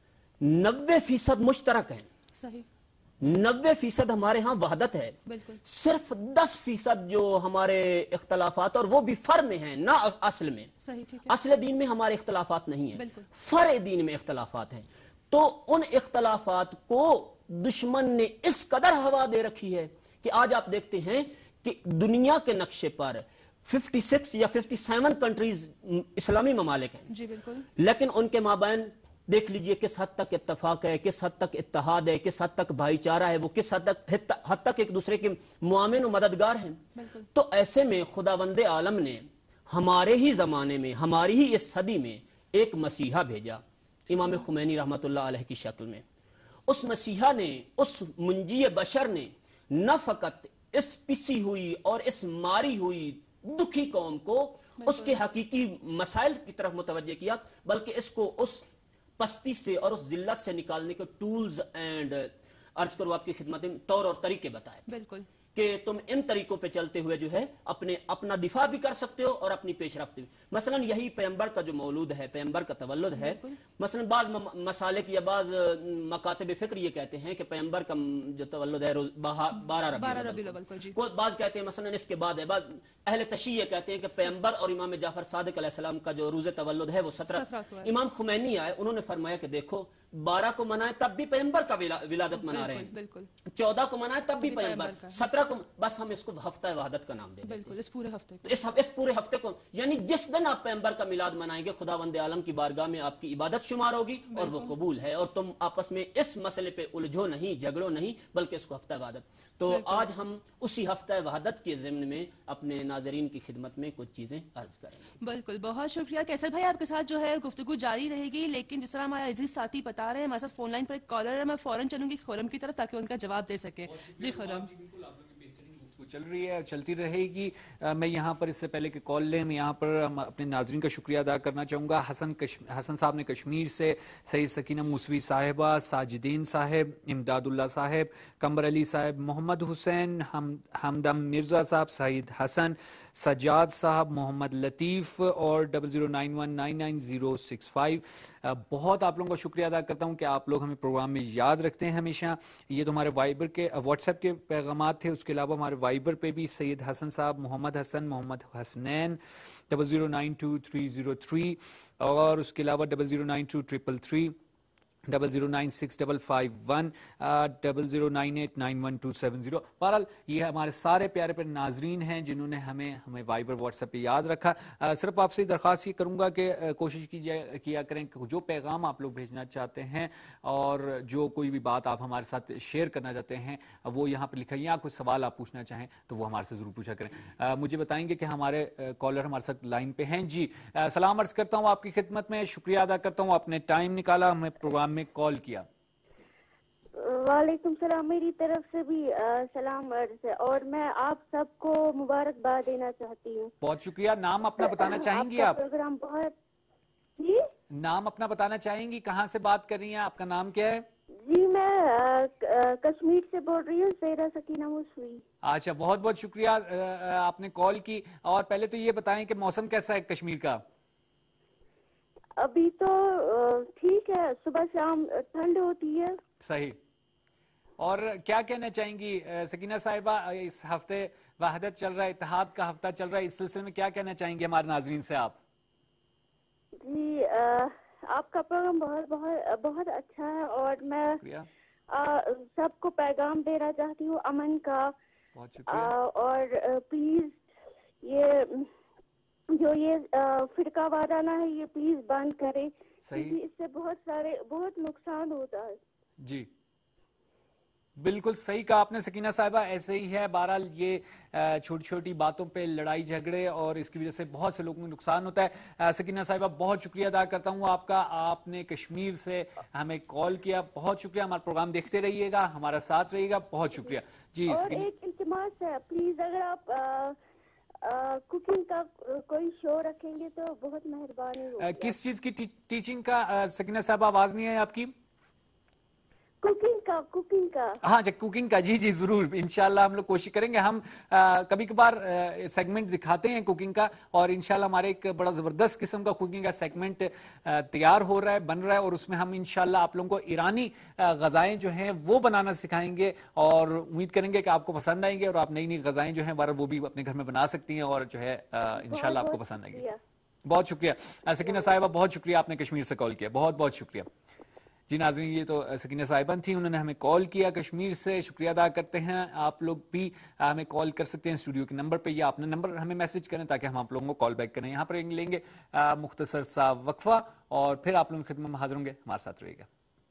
90% مشترک ہیں، 90% ہمارے ہاں وحدت ہے، صرف 10% جو ہمارے اختلافات اور وہ بھی فر میں ہیں، نہ اصل میں۔ اصل دین میں ہمارے اختلافات نہیں ہیں، فرع دین میں اختلافات ہیں۔ تو ان اختلافات کو دشمن نے اس قدر ہوا دے رکھی ہے کہ آج آپ دیکھتے ہیں کہ دنیا کے نقشے پر 56 یا 57 کنٹریز اسلامی ممالک ہیں، لیکن ان کے مابین دیکھ لیجئے کس حد تک اتفاق ہے، کس حد تک اتحاد ہے، کس حد تک بھائی چارہ ہے، وہ کس حد تک ایک دوسرے کے معاون و مددگار ہیں۔ تو ایسے میں خداوند عالم نے ہمارے ہی زمانے میں، ہماری ہی اس صدی میں ایک مسیحا بھیجا، امام خمینی رحمۃ اللہ علیہ کی شکل میں۔ اس مسیحا نے، اس منجی بشر نے نہ فقط اس پسی ہوئی اور اس ماری ہوئی دکھی قوم کو اس کے حقیقی مسائل کی طرف متوجہ کیا، بلکہ اس کو اس پستی سے اور اس ذلت سے نکالنے کے ٹولز اینڈ عرض کرو آپ کی خدمت میں طور اور طریقے بتائے، بالکل، کہ تم ان طریقوں پہ چلتے ہوئے جو ہے اپنا دفاع بھی کر سکتے ہو اور اپنی پیش رفت بھی۔ مثلا یہی پیغمبر کا جو مولود ہے، پیغمبر کا تولد ہے، مثلا بعض مسالک یا بعض مکاتب فکر یہ کہتے ہیں کہ پیغمبر کا جو تولد ہے 12 ربیع الاول، کوئی بعض کہتے ہیں مثلا اس کے بعد ہے، بعض اہل تشیع کہتے ہیں کہ پیغمبر اور امام جعفر صادق علیہ السلام کا جو روز تولد ہے وہ 17۔ امام خمینی آئے، انہوں نے فرمایا کہ دیکھو 12 کو منائے تب بھی پیغمبر کا ولادت منا رہے ہیں، 14 کو منائے تب بھی پیغمبر، 17 کو، بس ہم اس کو ہفتہ وحدت کا نام دیں گے، اس پورے ہفتے کو، یعنی جس دن آپ پیغمبر کا میلاد منائیں گے خداوند عالم کی بارگاہ میں آپ کی عبادت شمار ہوگی اور وہ قبول ہے، اور تم آپس میں اس مسئلے پہ الجھو نہیں، جھگڑو نہیں، بلکہ اس کو ہفتہ وحدت۔ تو آج ہم اسی ہفتہ وحدت کے ضمن میں اپنے ناظرین کی خدمت میں کچھ چیزیں عرض کریں گے۔ بالکل، بہت شکریہ کیسر بھائی، آپ کے ساتھ جو ہے گفتگو جاری رہے گی، لیکن جس طرح ہمارے عزیز ساتھی بتا رہے ہیں، ہمارے ساتھ فون لائن پر ایک کالر ہے، میں فوراً چلوں گی خورم کی طرف تاکہ ان کا جواب دے سکیں۔ جی خورم، چل رہی ہے، چلتی رہے گی۔ میں یہاں پر اس سے پہلے کہ کال لیں، میں یہاں پر اپنے ناظرین کا شکریہ ادا کرنا چاہوں گا۔ حسن صاحب نے کشمیر سے، سید سکینہ موسوی صاحبہ، ساجدین صاحب، امداد اللہ صاحب، قمر علی صاحب، محمد حسین، حمدم مرزا صاحب، سعید حسن، سجاد صاحب، محمد لطیف اور 0091999065۔ بہت آپ لوگوں کا شکریہ ادا کرتا ہوں کہ آپ لوگ ہمیں پروگرام میں یاد رکھتے ہیں ہمیشہ۔ یہ تو ہمارے وائبر کے، واٹس ایپ کے پیغامات تھے، اس کے علاوہ ہمارے وائبر پہ بھی سید حسن صاحب، محمد حسن، محمد حسنین 00923003 اور اس کے علاوہ 009233 009655 00989127۔ بہرحال یہ ہمارے سارے پیارے پیارے ناظرین ہیں جنہوں نے ہمیں وائبر واٹس ایپ پہ یاد رکھا۔ صرف آپ سے درخواست یہ کروں گا کہ کوشش کیا کریں کہ جو پیغام آپ لوگ بھیجنا چاہتے ہیں اور جو کوئی بھی بات آپ ہمارے ساتھ شیئر کرنا چاہتے ہیں وہ یہاں پہ لکھیں، یا کوئی سوال آپ پوچھنا چاہیں تو وہ ہمارے سے ضرور پوچھا کریں۔ مجھے بتائیں گے کہ ہمارے کالر ہمارے ساتھ لائن پہ ہیں۔ جی سلام عرض کرتا ہوں آپ کی خدمت میں، شکریہ ادا کرتا ہوں، آپ نے ٹائم نکالا، ہمیں پروگرام میں کال کیا۔ وعلیکم السلام، میری طرف سے بھی سلام عرض ہے، اور میں آپ سب کو مبارکباد دینا چاہتی ہوں۔ بہت شکریہ۔ نام اپنا بتانا چاہیں گی آپ؟ پروگرام بہت، جی نام اپنا بتانا چاہیں گی، کہاں سے بات کر رہی ہیں، آپ کا نام کیا ہے؟ جی میں کشمیر سے بول رہی ہوں، سیدہ سکینہ موسوی۔ اچھا، بہت بہت شکریہ آپ نے کال کی۔ اور پہلے تو یہ بتائیں کہ موسم کیسا ہے کشمیر کا؟ ابھی تو ٹھیک ہے، صبح شام ٹھنڈ ہوتی ہے۔ صحیح۔ اور کیا کہنا چاہیں گی سکینہ صاحبہ، اس ہفتے وحدت چل رہا ہے، اتحاد کا ہفتہ چل رہا ہے، اس سلسلے میں کیا کہنا چاہیں گے ہمارے ناظرین سے آپ؟ جی آپ کا پروگرام بہت بہت بہت اچھا ہے اور میں سب کو پیغام دینا چاہتی ہوں امن کا. اور پلیز یہ فرقہ وارانہ ہے یہ پلیز بند کرے کیونکہ اس سے بہت نقصان ہوتا ہے. جی بالکل صحیح کہا آپ نے سکینہ صاحبہ، ایسے ہی ہے. بہرحال یہ چھوٹی چھوٹی باتوں پہ لڑائی جھگڑے اور اس کی وجہ سے بہت سے لوگوں کو نقصان ہوتا ہے. سکینہ صاحبہ بہت شکریہ ادا کرتا ہوں آپ کا، آپ نے کشمیر سے ہمیں کال کیا، بہت شکریہ. ہمارا پروگرام دیکھتے رہیے گا، ہمارا ساتھ رہیے گا، بہت شکریہ. جی اور ایک التماس ہے، پلیز اگر آپ کوکنگ کا کوئی شو رکھیں گے تو بہت مہربانی ہوگی. کس چیز کی ٹیچنگ کا سکینہ صاحبہ؟ آواز نہیں ہے آپ کی. کوکنگ کا ہاں اچھا کوکنگ کا، جی جی ضرور انشاءاللہ ہم لوگ کوشش کریں گے. ہم کبھی کبھار سیگمنٹ دکھاتے ہیں کوکنگ کا، اور انشاءاللہ ہمارے ایک بڑا زبردست قسم کا کوکنگ کا سیگمنٹ تیار ہو رہا ہے، بن رہا ہے، اور اس میں ہم انشاءاللہ آپ لوگوں کو ایرانی غذائیں جو ہیں وہ بنانا سکھائیں گے، اور امید کریں گے کہ آپ کو پسند آئیں گے اور آپ نئی نئی غذائیں جو ہیں وہ بھی اپنے گھر میں بنا سکتی ہیں، اور جو ہے انشاءاللہ آپ کو پسند آئے گی. بہت شکریہ سکینہ صاحبہ، بہت شکریہ آپ نے کشمیر سے کال کیا، بہت بہت شکریہ. جی ناظرین، یہ تو سکینہ صاحبہ تھیں، انہوں نے ہمیں کال کیا کشمیر سے. شکریہ ادا کرتے ہیں. آپ لوگ بھی ہمیں کال کر سکتے ہیں اسٹوڈیو کے نمبر پہ، یا اپنا نمبر ہمیں میسج کریں تاکہ ہم آپ لوگوں کو کال بیک کریں. یہاں پر لیں گے مختصر سا وقفہ اور پھر آپ لوگوں کی خدمت میں حاضر ہوں گے. ہمارے ساتھ رہیے گا.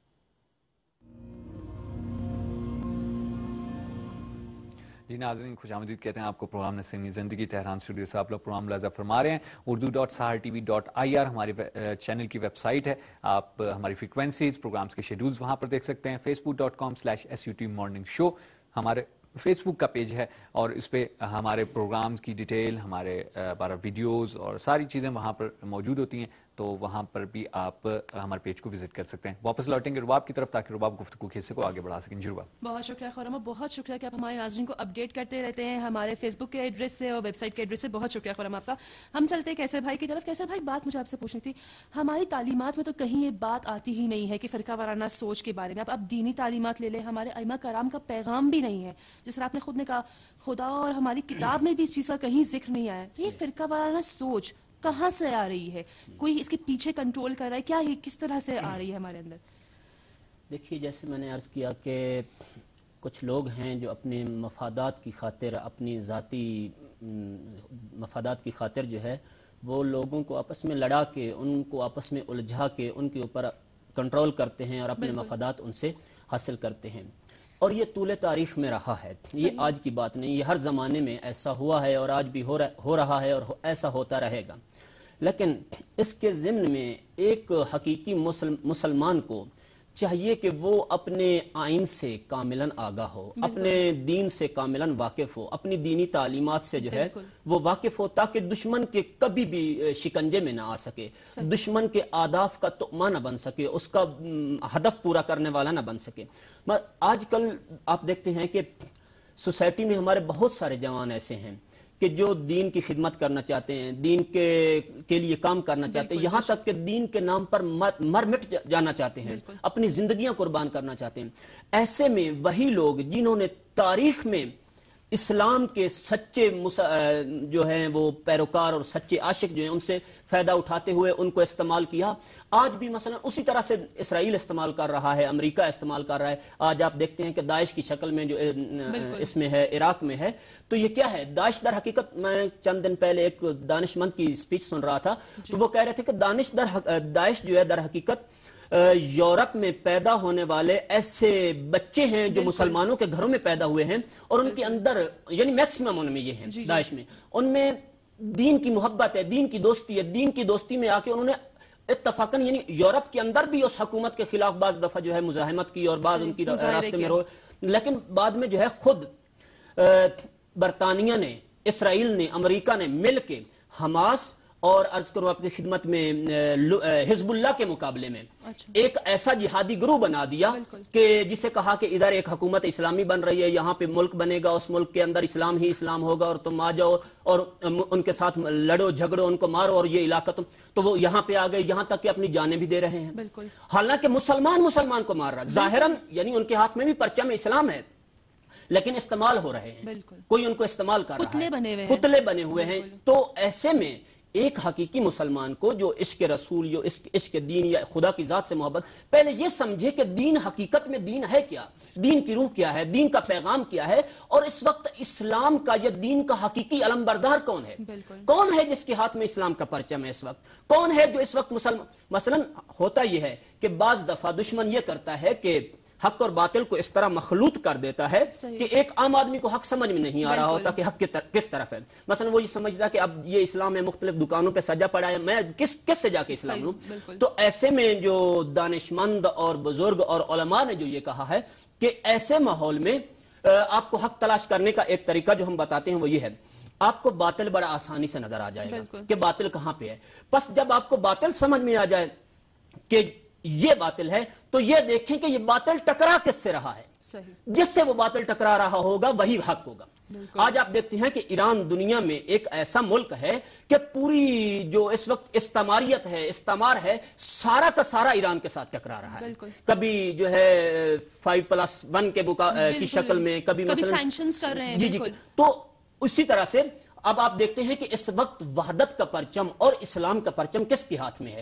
جی ناظرین، خوش آمدید کہتے ہیں آپ کو پروگرام نسیمی زندگی تہران اسٹوڈیو سے. آپ لوگ پروگرام ملاحظہ فرما رہے ہیں. urdu.sahartv.ir ہماری چینل کی ویب سائٹ ہے. آپ ہماری فریکوینسیز، پروگرامز کے شیڈولز وہاں پر دیکھ سکتے ہیں. facebook.com/SUT morning show ہمارے فیس بک کا پیج ہے، اور اس پہ ہمارے پروگرامز کی ڈیٹیل، ہمارے 12 ویڈیوز اور ساری چیزیں وہاں پر موجود ہوتی ہیں، تو وہاں پر بھی آپ ہمارے پیج کو وزٹ کر سکتے ہیں. واپس لوٹیں گے رباب کی طرف تاکہ رباب گفتگو کے حصے کو آگے بڑھا سکیں. جی رباب. بہت شکریہ خورما، بہت شکریہ کہ آپ ہمارے ناظرین کو اپڈیٹ کرتے رہتے ہیں ہمارے فیس بک کے ایڈریس سے اور ویب سائٹ کے ایڈریس سے. بہت شکریہ خورما آپ کا. ہم چلتے ہیں کیسر بھائی کی طرف. کیسر بھائی، بات مجھے آپ سے پوچھنی تھی. ہماری تعلیمات میں تو کہیں یہ بات آتی ہی نہیں ہے کہ فرقہ وارانہ سوچ کے بارے میں. اب دینی تعلیمات لے لیں، ہمارے ائمہ کرام کا پیغام بھی نہیں ہے. جس طرح آپ نے خود نے کہا، خدا اور ہماری کتاب میں بھی اس چیز کا کہیں ذکر نہیں آیا. تو یہ فرقہ وارانہ سوچ کہاں سے آ رہی ہے؟ کوئی اس کے پیچھے کنٹرول کر رہا ہے کیا؟ یہ کس طرح سے آ رہی ہے ہمارے اندر؟ دیکھیے، جیسے میں نے عرض کیا کہ کچھ لوگ ہیں جو اپنے مفادات کی خاطر، اپنی ذاتی مفادات کی خاطر جو ہے وہ لوگوں کو آپس میں لڑا کے، ان کو آپس میں الجھا کے ان کے اوپر کنٹرول کرتے ہیں اور اپنے مفادات ان سے حاصل کرتے ہیں. اور یہ طول تاریخ میں رہا ہے، یہ آج کی بات نہیں، یہ ہر زمانے میں ایسا ہوا ہے اور آج بھی ہو رہا ہے اور ایسا ہوتا رہے گا. لیکن اس کے ضمن میں ایک حقیقی مسلمان کو چاہیے کہ وہ اپنے آئین سے کاملاً آگاہ ہو، اپنے دین سے کاملاً واقف ہو، اپنی دینی تعلیمات سے جو ہے وہ واقف ہو، تاکہ دشمن کے کبھی بھی شکنجے میں نہ آ سکے، دشمن کے اہداف کا تؤمہ نہ بن سکے، اس کا ہدف پورا کرنے والا نہ بن سکے. آج کل آپ دیکھتے ہیں کہ سوسائٹی میں ہمارے بہت سارے جوان ایسے ہیں کہ جو دین کی خدمت کرنا چاہتے ہیں، دین کے لیے کام کرنا چاہتے ہیں، یہاں تک کہ دین کے نام پر مر مٹ جانا چاہتے ہیں، اپنی زندگیاں قربان کرنا چاہتے ہیں. ایسے میں وہی لوگ جنہوں نے تاریخ میں اسلام کے سچے جو ہیں وہ پیروکار اور سچے عاشق جو ہیں ان سے فائدہ اٹھاتے ہوئے ان کو استعمال کیا، آج بھی مثلا اسی طرح سے اسرائیل استعمال کر رہا ہے، امریکہ استعمال کر رہا ہے. آج آپ دیکھتے ہیں کہ داعش کی شکل میں جو اس میں ہے، عراق میں ہے. تو یہ کیا ہے؟ داعش در حقیقت، میں چند دن پہلے ایک دانشمند کی اسپیچ سن رہا تھا تو وہ کہہ رہے تھے کہ داعش جو ہے در حقیقت یورپ میں پیدا ہونے والے ایسے بچے ہیں جو مسلمانوں کے گھروں میں پیدا ہوئے ہیں، اور ان کے اندر یعنی میکسیمم ان میں یہ ہیں، داعش میں ان میں دین کی محبت ہے، دین کی دوستی ہے. دین کی دوستی میں آ کے انہوں نے اتفاقاً یعنی یورپ کے اندر بھی اس حکومت کے خلاف بعض دفعہ جو ہے مزاحمت کی اور بعض ان کی راستے میں روئے، لیکن بعد میں جو ہے خود برطانیہ نے، اسرائیل نے، امریکہ نے مل کے حماس اور عرض کرو اپنی خدمت میں حزب اللہ کے مقابلے میں ایک ایسا جہادی گروہ بنا دیا کہ جسے کہا کہ ادھر ایک حکومت اسلامی بن رہی ہے، یہاں پہ ملک بنے گا، اس ملک کے اندر اسلام ہی اسلام ہوگا، اور تم آ جاؤ اور ان کے ساتھ لڑو جھگڑو، ان کو مارو، اور یہ علاقہ تو وہ یہاں پہ آ گئے، یہاں تک کہ اپنی جانیں بھی دے رہے ہیں. حالانکہ مسلمان کو مار رہا ہے ظاہراً، یعنی ان کے ہاتھ میں بھی پرچم اسلام ہے، لیکن استعمال ہو رہے ہیں، کوئی ان کو استعمال کر رہا ہے، پتلے بنے ہوئے ہیں. تو ایسے میں ایک حقیقی مسلمان کو جو عشق رسول یا عشق دین یا خدا کی ذات سے محبت، پہلے یہ سمجھے کہ دین حقیقت میں دین ہے کیا، دین کی روح کیا ہے، دین کا پیغام کیا ہے، اور اس وقت اسلام کا یا دین کا حقیقی علمبردار کون ہے، کون ہے جس کے ہاتھ میں اسلام کا پرچم ہے اس وقت، کون ہے جو اس وقت مثلا ہوتا یہ ہے کہ بعض دفعہ دشمن یہ کرتا ہے کہ حق اور باطل کو اس طرح مخلوط کر دیتا ہے کہ ایک عام آدمی کو حق سمجھ میں نہیں آ رہا ہوتا کہ حق کس طرف ہے. مثلا وہ یہ سمجھتا کہ اب یہ اسلام ہے، مختلف دکانوں پہ سجا پڑا ہے، میں کس سے جا کے اسلام لوں. تو ایسے میں جو دانشمند اور بزرگ اور علماء نے جو یہ کہا ہے کہ ایسے ماحول میں آپ کو حق تلاش کرنے کا ایک طریقہ جو ہم بتاتے ہیں وہ یہ ہے، آپ کو باطل بڑا آسانی سے نظر آ جائے گا کہ باطل کہاں پہ ہے. بس جب آپ کو باطل سمجھ میں آ جائے کہ یہ باطل ہے تو یہ دیکھیں کہ یہ باطل ٹکرا کس سے رہا ہے، جس سے وہ باطل ٹکرا رہا ہوگا وہی حق ہوگا. آج آپ دیکھتے ہیں کہ ایران دنیا میں ایک ایسا ملک ہے کہ پوری جو اس وقت استعماریت ہے، استعمار ہے، سارا کا سارا ایران کے ساتھ ٹکرا رہا ہے. کبھی جو ہے 5+1 کی شکل میں، کبھی سینکشنز کر رہے ہیں. جی. تو اسی طرح سے اب آپ دیکھتے ہیں کہ اس وقت وحدت کا پرچم اور اسلام کا پرچم کس کے ہاتھ میں ہے.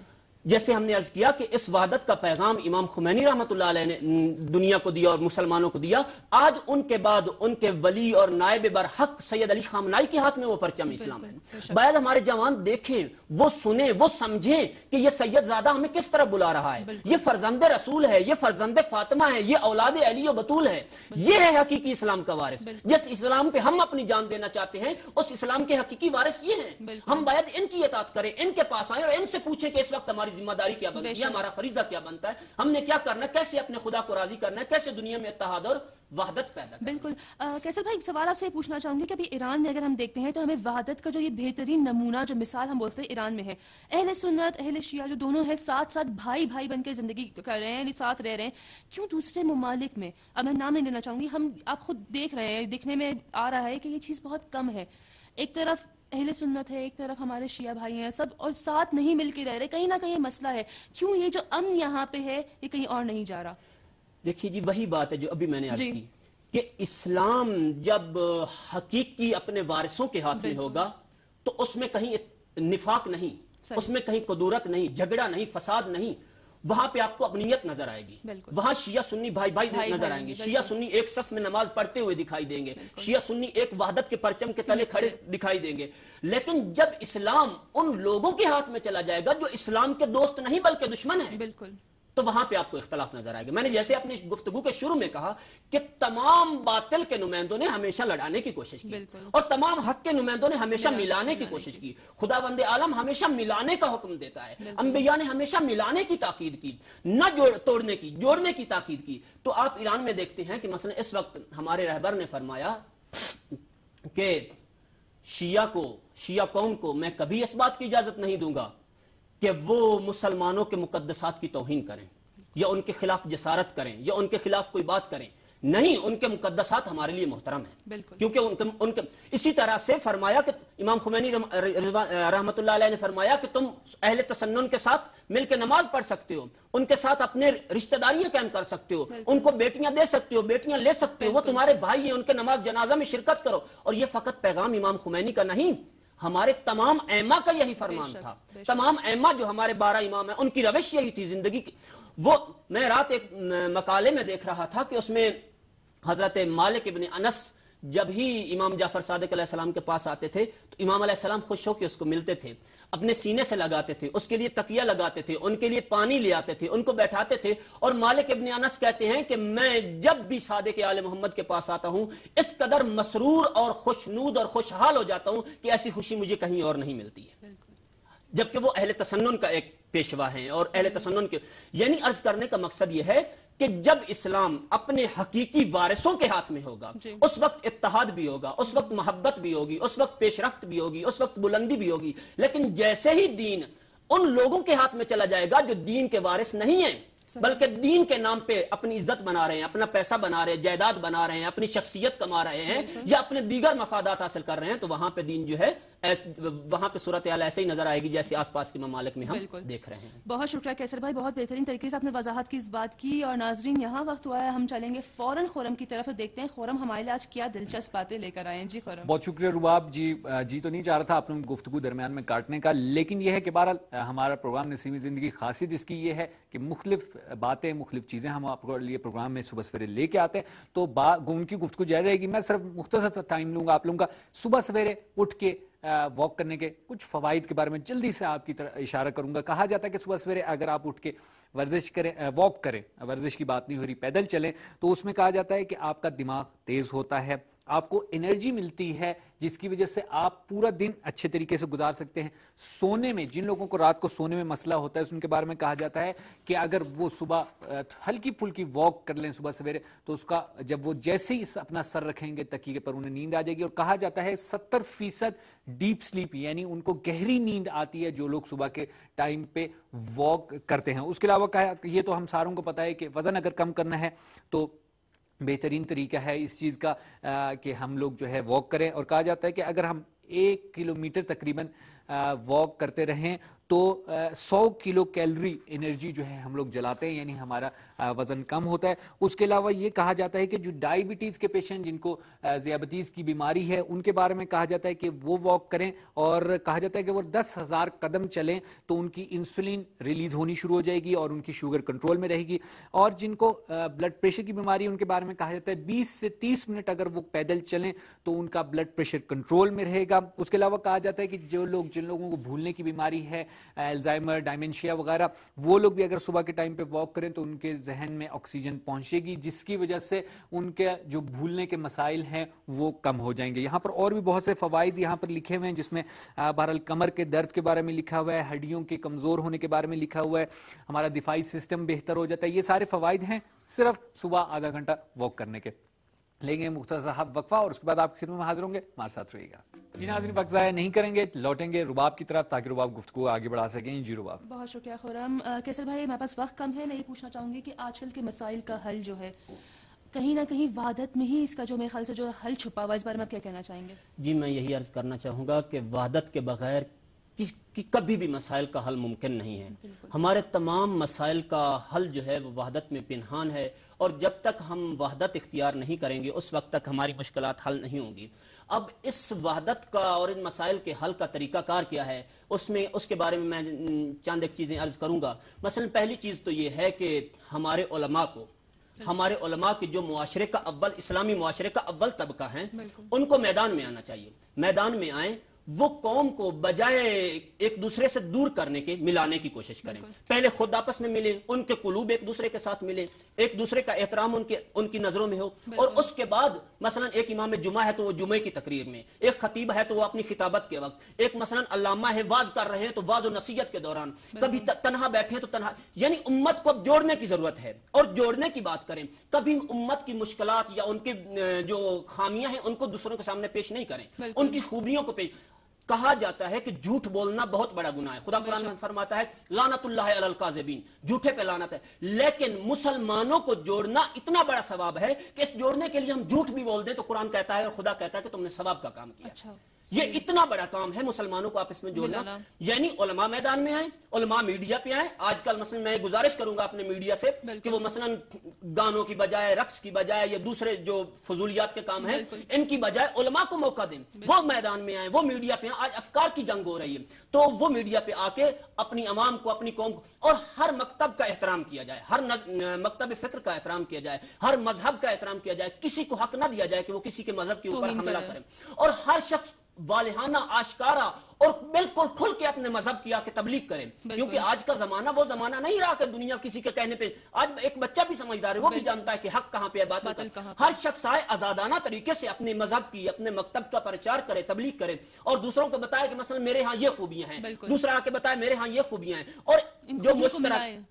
جیسے ہم نے عرض کیا کہ اس وحدت کا پیغام امام خمینی رحمۃ اللہ علیہ نے دنیا کو دیا اور مسلمانوں کو دیا. آج ان کے بعد ان کے ولی اور نائب برحق سید علی خامنائی کے ہاتھ میں وہ پرچم اسلام ہے. باید ہمارے جوان دیکھیں، وہ سنیں، وہ سمجھیں کہ یہ سید زادہ ہمیں کس طرح بلا رہا ہے. یہ فرزند رسول ہے، یہ فرزند فاطمہ ہے، یہ اولاد علی و بطول ہے. یہ ہے حقیقی اسلام کا وارث. جس اسلام پہ ہم اپنی جان دینا چاہتے ہیں اس اسلام کے حقیقی وارث یہ ہیں. ہم باید ان کی اطاعت کریں، ان کے پاس آئیں اور ان سے پوچھیں کہ اس وقت ہماری ذمہ داری کیا بنتی ہے، ہمارا فریضہ کیا بنتا ہے، ہم نے کیا کرنا ہے، کیسے اپنے خدا کو راضی کرنا ہے، کیسے دنیا میں اتحاد اور وحدت پیدا کرنا ہے. بالکل. کیسر بھائی، ایک سوال آپ سے پوچھنا چاہوں گی کہ ابھی ایران میں اگر ہم دیکھتے ہیں تو ہمیں وحدت کا جو یہ بہترین نمونہ جو مثال ہم بولتے ہیں ایران میں ہے. اہل سنت اہل شیعہ جو دونوں ہیں ساتھ ساتھ بھائی بھائی بن کے زندگی کر رہے ہیں، ساتھ رہ رہے ہیں. کیوں دوسرے ممالک میں، اب میں نام نہیں لینا چاہوں گی، ہم آپ خود دیکھ رہے ہیں، دیکھنے میں آ رہا ہے کہ یہ چیز بہت کم ہے. ایک طرف اہل سنت ہے، ایک طرف ہمارے شیعہ بھائی ہیں، سب اور ساتھ نہیں مل کے رہ رہے. کہیں نہ کہیں مسئلہ ہے. کیوں یہ جو امن یہاں پہ ہے یہ کہیں اور نہیں جا رہا؟ دیکھیے جی، وہی بات ہے جو ابھی میں نے عرض کی کہ اسلام جب حقیقی اپنے وارثوں کے ہاتھ میں ہوگا تو اس میں کہیں نفاق نہیں، اس میں کہیں قدورت نہیں، جھگڑا نہیں، فساد نہیں. وہاں پہ آپ کو اپنیت نظر آئے گی. وہاں شیعہ سنی بھائی بھائی نظر آئیں گے. شیعہ سنی ایک صف میں نماز پڑھتے ہوئے دکھائی دیں گے. شیعہ سنی ایک وحدت کے پرچم کے تلے کھڑے دکھائی دیں گے. لیکن جب اسلام ان لوگوں کے ہاتھ میں چلا جائے گا جو اسلام کے دوست نہیں بلکہ دشمن ہیں، بالکل، تو وہاں پہ آپ کو اختلاف نظر آئے گا. میں نے جیسے اپنی گفتگو کے شروع میں کہا کہ تمام باطل کے نمائندوں نے ہمیشہ لڑانے کی کوشش کی اور تمام حق کے نمائندوں نے ہمیشہ ملانے کی کوشش کی. خداوند عالم ہمیشہ ملانے کا حکم دیتا ہے. انبیاء نے ہمیشہ ملانے کی تاکید کی، نہ توڑنے کی، جوڑنے کی تاکید کی. تو آپ ایران میں دیکھتے ہیں کہ مثلا اس وقت ہمارے رہبر نے فرمایا کہ شیعہ قوم کو میں کبھی اس بات کی اجازت نہیں دوں گا کہ وہ مسلمانوں کے مقدسات کی توہین کریں یا ان کے خلاف جسارت کریں یا ان کے خلاف کوئی بات کریں. نہیں، ان کے مقدسات ہمارے لیے محترم ہیں، کیونکہ ان کے اسی طرح سے فرمایا کہ امام خمینی رحمۃ اللہ علیہ نے فرمایا کہ تم اہل تسنن کے ساتھ مل کے نماز پڑھ سکتے ہو، ان کے ساتھ اپنے رشتہ داریاں قائم کر سکتے ہو، ان کو بیٹیاں دے سکتے ہو، بیٹیاں لے سکتے ہو، وہ تمہارے بھائی ہیں، ان کے نماز جنازہ میں شرکت کرو. اور یہ فقط پیغام امام خمینی کا نہیں، ہمارے تمام ائمہ کا یہی فرمان تھا. تمام ائمہ جو ہمارے 12 امام ہیں ان کی روش یہی تھی زندگی کی. وہ میں رات ایک مقالے میں دیکھ رہا تھا کہ اس میں حضرت مالک ابن انس جب ہی امام جعفر صادق علیہ السلام کے پاس آتے تھے تو امام علیہ السلام خوش ہو کے اس کو ملتے تھے، اپنے سینے سے لگاتے تھے، اس کے لیے تکیہ لگاتے تھے، ان کے لیے پانی لے آتے تھے، ان کو بیٹھاتے تھے. اور مالک ابن انس کہتے ہیں کہ میں جب بھی صادق آل محمد کے پاس آتا ہوں اس قدر مسرور اور خوشنود اور خوشحال ہو جاتا ہوں کہ ایسی خوشی مجھے کہیں اور نہیں ملتی ہے. جبکہ وہ اہل تسنن کا ایک پیشوا ہیں اور اہل تسنن کے، یعنی عرض کرنے کا مقصد یہ ہے کہ جب اسلام اپنے حقیقی وارثوں کے ہاتھ میں ہوگا اس وقت اتحاد بھی ہوگا، اس وقت محبت بھی ہوگی، اس وقت پیش رفت بھی ہوگی، اس وقت بلندی بھی ہوگی. لیکن جیسے ہی دین ان لوگوں کے ہاتھ میں چلا جائے گا جو دین کے وارث نہیں ہیں بلکہ دین کے نام پہ اپنی عزت بنا رہے ہیں، اپنا پیسہ بنا رہے ہیں، جائیداد بنا رہے ہیں، اپنی شخصیت کما رہے ہیں یا اپنے دیگر مفادات حاصل کر رہے ہیں، تو وہاں پہ دین جو ہے وہاں پہ صورتحال ایسے ہی نظر آئے گی جیسے آس پاس کے ممالک میں ہم دیکھ رہے ہیں۔ بہت شکریہ کیسر بھائی، بہت بہترین طریقے سے آپ نے وضاحت کی اس بات کی۔ اور ناظرین یہاں وقت ہوا ہے ہم چلیں گے فوراً خورم کی طرف اور دیکھتے ہیں خورم ہمارے لیے آج کیا دلچسپ باتیں لے کر آئے ہیں۔ جی خورم۔ بہت شکریہ رباب جی تو نہیں چاہ رہا تھا آپ نے گفتگو درمیان میں کاٹنے کا، لیکن یہ ہے کہ بہرحال ہمارا پروگرام نسیمی زندگی خاصیت اس کی یہ ہے کہ مختلف باتیں مختلف چیزیں ہم آپ کے لیے پروگرام میں صبح سویرے لے کے آتے ہیں، تو ان کی گفتگو جاری رہے گی۔ میں صرف مختصر سا ٹائم لوں گا آپ لوگوں کا، صبح سویرے اٹھ کے واک کرنے کے کچھ فوائد کے بارے میں جلدی سے آپ کی طرف اشارہ کروں گا۔ کہا جاتا ہے کہ صبح سویرے اگر آپ اٹھ کے ورزش کریں، واک کریں، ورزش کی بات نہیں ہو رہی، پیدل چلیں، تو اس میں کہا جاتا ہے کہ آپ کا دماغ تیز ہوتا ہے، آپ کو انرجی ملتی ہے، جس کی وجہ سے آپ پورا دن اچھے طریقے سے گزار سکتے ہیں۔ سونے میں جن لوگوں کو رات کو سونے میں مسئلہ ہوتا ہے، ان کے بارے میں کہا جاتا ہے کہ اگر وہ صبح ہلکی پھلکی واک کر لیں صبح سویرے، تو اس کا جب وہ جیسے ہی اپنا سر رکھیں گے تکیے پر انہیں نیند آ جائے گی۔ اور کہا جاتا ہے 70% ڈیپ سلیپ، یعنی ان کو گہری نیند آتی ہے جو لوگ صبح کے ٹائم پہ واک کرتے ہیں۔ اس کے علاوہ یہ تو ہم ساروں کو پتا ہے کہ وزن اگر کم کرنا ہے تو بہترین طریقہ ہے اس چیز کا کہ ہم لوگ جو ہے واک کریں، اور کہا جاتا ہے کہ اگر ہم 1 کلومیٹر تقریباً واک کرتے رہیں تو 100 کلو کیلری انرجی جو ہے ہم لوگ جلاتے ہیں، یعنی ہمارا وزن کم ہوتا ہے۔ اس کے علاوہ یہ کہا جاتا ہے کہ جو ڈائبٹیز کے پیشنٹ جن کو ذیابطیز کی بیماری ہے، ان کے بارے میں کہا جاتا ہے کہ وہ واک کریں، اور کہا جاتا ہے کہ وہ 10,000 قدم چلیں تو ان کی انسولین ریلیز ہونی شروع ہو جائے گی اور ان کی شوگر کنٹرول میں رہے گی۔ اور جن کو بلڈ پریشر کی بیماری ہے، ان کے بارے میں کہا جاتا ہے 20 سے 30 منٹ اگر وہ پیدل چلیں تو ان کا بلڈ پریشر کنٹرول میں رہے گا۔ اس کے علاوہ کہا جاتا ہے کہ جن لوگوں کو بھولنے کی بیماری ہے، الزائمر، ڈائمنشیا وغیرہ، وہ لوگ بھی اگر صبح کے ٹائم پہ واک کریں تو ان کے ذہن میں آکسیجن پہنچے گی، جس کی وجہ سے ان کے جو بھولنے کے مسائل ہیں وہ کم ہو جائیں گے۔ یہاں پر اور بھی بہت سے فوائد یہاں پر لکھے ہوئے ہیں، جس میں بہرحال کمر کے درد کے بارے میں لکھا ہوا ہے، ہڈیوں کے کمزور ہونے کے بارے میں لکھا ہوا ہے، ہمارا دفاعی سسٹم بہتر ہو جاتا ہے۔ یہ سارے فوائد ہیں صرف صبح آدھا گھنٹہ واک کرنے کے۔ لیں گے مختصر وقفہ اور اس کے بعد آپ کی خدمت میں حاضر ہوں گے، ہمارے ساتھ رہیے گا۔ جی ناظرین، وقت ضائع نہیں کریں گے، لوٹیں گے رباب کی طرف تاکہ رباب گفتگو آگے بڑھا سکیں۔ جی رباب۔ بہت شکریہ خورم۔ کیسر بھائی، میرے پاس وقت کم ہے، میں یہ پوچھنا چاہوں گی کہ آج کل کے مسائل کا حل جو ہے کہیں نہ کہیں وحدت میں ہی اس کا جو میرے خیال سے جو حل چھپا ہوا ہے، اس بارے میں آپ کیا کہنا چاہیں گے؟ جی میں یہی عرض کرنا چاہوں گا کہ وحدت کے بغیر کبھی بھی مسائل کا حل ممکن نہیں ہے۔ ہمارے تمام مسائل کا حل جو ہے وہ وحدت میں پنہان ہے، اور جب تک ہم وحدت اختیار نہیں کریں گے اس وقت تک ہماری مشکلات حل نہیں ہوں گی۔ اب اس وحدت کا اور ان مسائل کے حل کا طریقہ کار کیا ہے، اس کے بارے میں میں چند ایک چیزیں عرض کروں گا۔ مثلا پہلی چیز تو یہ ہے کہ ہمارے علماء کے جو معاشرے کا اسلامی معاشرے کا اول طبقہ ہیں، ان کو میدان میں آنا چاہیے۔ میدان میں آئیں، وہ قوم کو بجائے ایک دوسرے سے دور کرنے کے ملانے کی کوشش کریں۔ پہلے خود آپس میں ملیں، ان کے قلوب ایک دوسرے کے ساتھ ملیں، ایک دوسرے کا احترام ان کی نظروں میں ہو، اور اس کے بعد مثلا ایک امام جمعہ ہے تو وہ جمعے کی تقریر میں، ایک خطیب ہے تو وہ اپنی خطابت کے وقت، ایک مثلا علامہ ہے واعظ کر رہے ہیں تو واعظ و نصیحت کے دوران، کبھی تنہا بیٹھے تو تنہا، یعنی امت کو اب جوڑنے کی ضرورت ہے، اور جوڑنے کی بات کریں، کبھی امت کی مشکلات یا ان کے جو خامیاں ہیں ان کو دوسروں کے سامنے پیش نہیں کریں، ان کی خوبیوں کو پیش۔ کہا جاتا ہے کہ جھوٹ بولنا بہت بڑا گناہ ہے، خدا قرآن میں فرماتا ہے لعنت اللہ علی الکاذبین، جھوٹے پہ لعنت ہے، لیکن مسلمانوں کو جوڑنا اتنا بڑا ثواب ہے کہ اس جوڑنے کے لیے ہم جھوٹ بھی بول دیں تو قرآن کہتا ہے اور خدا کہتا ہے کہ تم نے ثواب کا کام کیا۔ یہ اتنا بڑا کام ہے مسلمانوں کو آپس میں جوڑنا، یعنی علماء میدان میں آئیں، علماء میڈیا پہ آئیں۔ آج کل مثلا میں گزارش کروں گا اپنے میڈیا سے کہ وہ مثلا گانوں کی بجائے، رقص کی بجائے یا دوسرے جو فضولیات کے کام ہیں ان کی بجائے علماء کو موقع دیں، وہ میدان میں آئیں، وہ میڈیا پہ آئیں۔ آج افکار کی جنگ ہو رہی ہے تو وہ میڈیا پہ آ کے اپنی عوام کو، اپنی قوم کو، اور ہر مکتب کا احترام کیا جائے، ہر مکتب فکر کا احترام کیا جائے، ہر مذہب کا احترام کیا جائے، کسی کو حق نہ دیا جائے کہ وہ کسی کے مذہب کے اوپر حملہ کرے، اور ہر شخص والہانہ، آشکارا اور بالکل کھل کے اپنے مذہب کی آ کے تبلیغ کریں، کیونکہ آج کا زمانہ وہ زمانہ نہیں رہا کہ دنیا کسی کے کہنے پہ، آج ایک بچہ بھی سمجھدار ہے، وہ بھی جانتا ہے کہ حق کہاں پہ ہے، باطل کہاں۔ ہر شخص آئے آزادانہ طریقے سے اپنے مذہب کی، اپنے مکتب کا پرچار کرے، تبلیغ کرے، اور دوسروں کو بتائے کہ مثلا میرے ہاں یہ خوبیاں ہیں، دوسرا آ کے بتائے میرے ہاں یہ خوبیاں ہیں، اور جو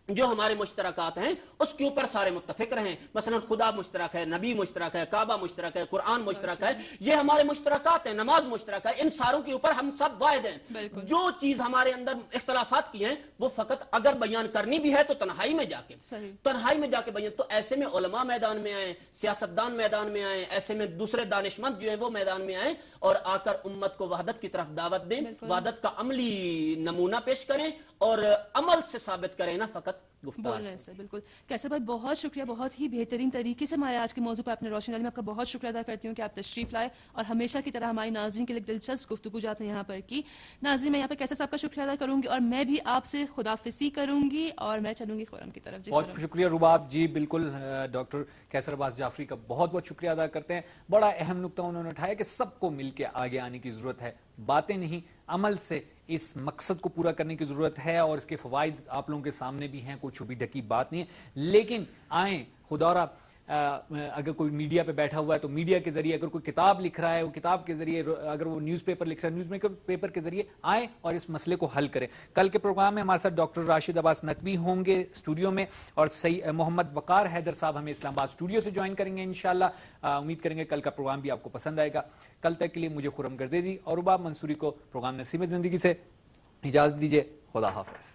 جو ہمارے مشترکات ہیں اس کے اوپر سارے متفق رہیں. مثلا خدا مشترک ہے, نبی مشترک ہے, کعبہ مشترک ہے, قرآن مشترک ہے, یہ ہمارے مشترکات ہیں. نماز مشترک ہے, ان ساروں کے اوپر ہم سب واحد ہیں. جو چیز ہمارے اندر اختلافات کی ہیں وہ فقط اگر بیان کرنی بھی ہے تو تنہائی میں جا کے بیان. تو ایسے میں علماء میدان میں آئیں, سیاستدان میدان میں آئیں, ایسے میں دوسرے دانشمند جو ہیں وہ میدان میں آئیں اور آ کر امت کو وحدت کی طرف دعوت دیں, وحدت کا عملی نمونہ پیش کریں اور عمل سے ثابت کریں, نہ فقط بولنے سے. بالکل کیسر بھائی, بہت شکریہ, بہت ہی بہترین طریقے سے ہمارے آج کے موضوع پر اپنے روشن ڈالی. میں آپ کا بہت شکریہ ادا کرتی ہوں کہ آپ تشریف لائے اور ہمیشہ کی طرح ہماری ناظرین کے لیے دلچسپ گفتگو جو آپ نے یہاں پر کی. ناظرین, میں یہاں پہ کیسر صاحب کا شکریہ ادا کروں گی اور میں بھی آپ سے خدافظی کروں گی اور میں چلوں گی خورم کی طرف. بہت شکریہ رباب جی. بالکل ڈاکٹر کیسر عباس جعفری کا بہت بہت شکریہ ادا کرتے ہیں. بڑا اہم نقطہ انہوں نے اٹھایا کہ سب کو مل کے آگے آنے کی ضرورت ہے, باتیں نہیں عمل سے اس مقصد کو پورا کرنے کی ضرورت ہے. اور اس کے فوائد آپ لوگوں کے سامنے بھی ہیں, کوئی چھپی ڈھکی بات نہیں ہے. لیکن آئیں خدا را, اگر کوئی میڈیا پہ بیٹھا ہوا ہے تو میڈیا کے ذریعے, اگر کوئی کتاب لکھ رہا ہے وہ کتاب کے ذریعے, اگر وہ نیوز پیپر لکھ رہا ہے نیوز پیپر کے ذریعے آئیں اور اس مسئلے کو حل کریں. کل کے پروگرام میں ہمارے ساتھ ڈاکٹر راشد عباس نقوی ہوں گے اسٹوڈیو میں, اور محمد وقار حیدر صاحب ہمیں اسلام آباد اسٹوڈیو سے جوائن کریں گے انشاءاللہ. امید کریں گے کل کا پروگرام بھی آپ کو پسند آئے گا. کل تک کے لیے مجھے خرم گردیزی اور رباب منصوری کو پروگرام نسیم زندگی سے اجازت دیجیے. خدا حافظ.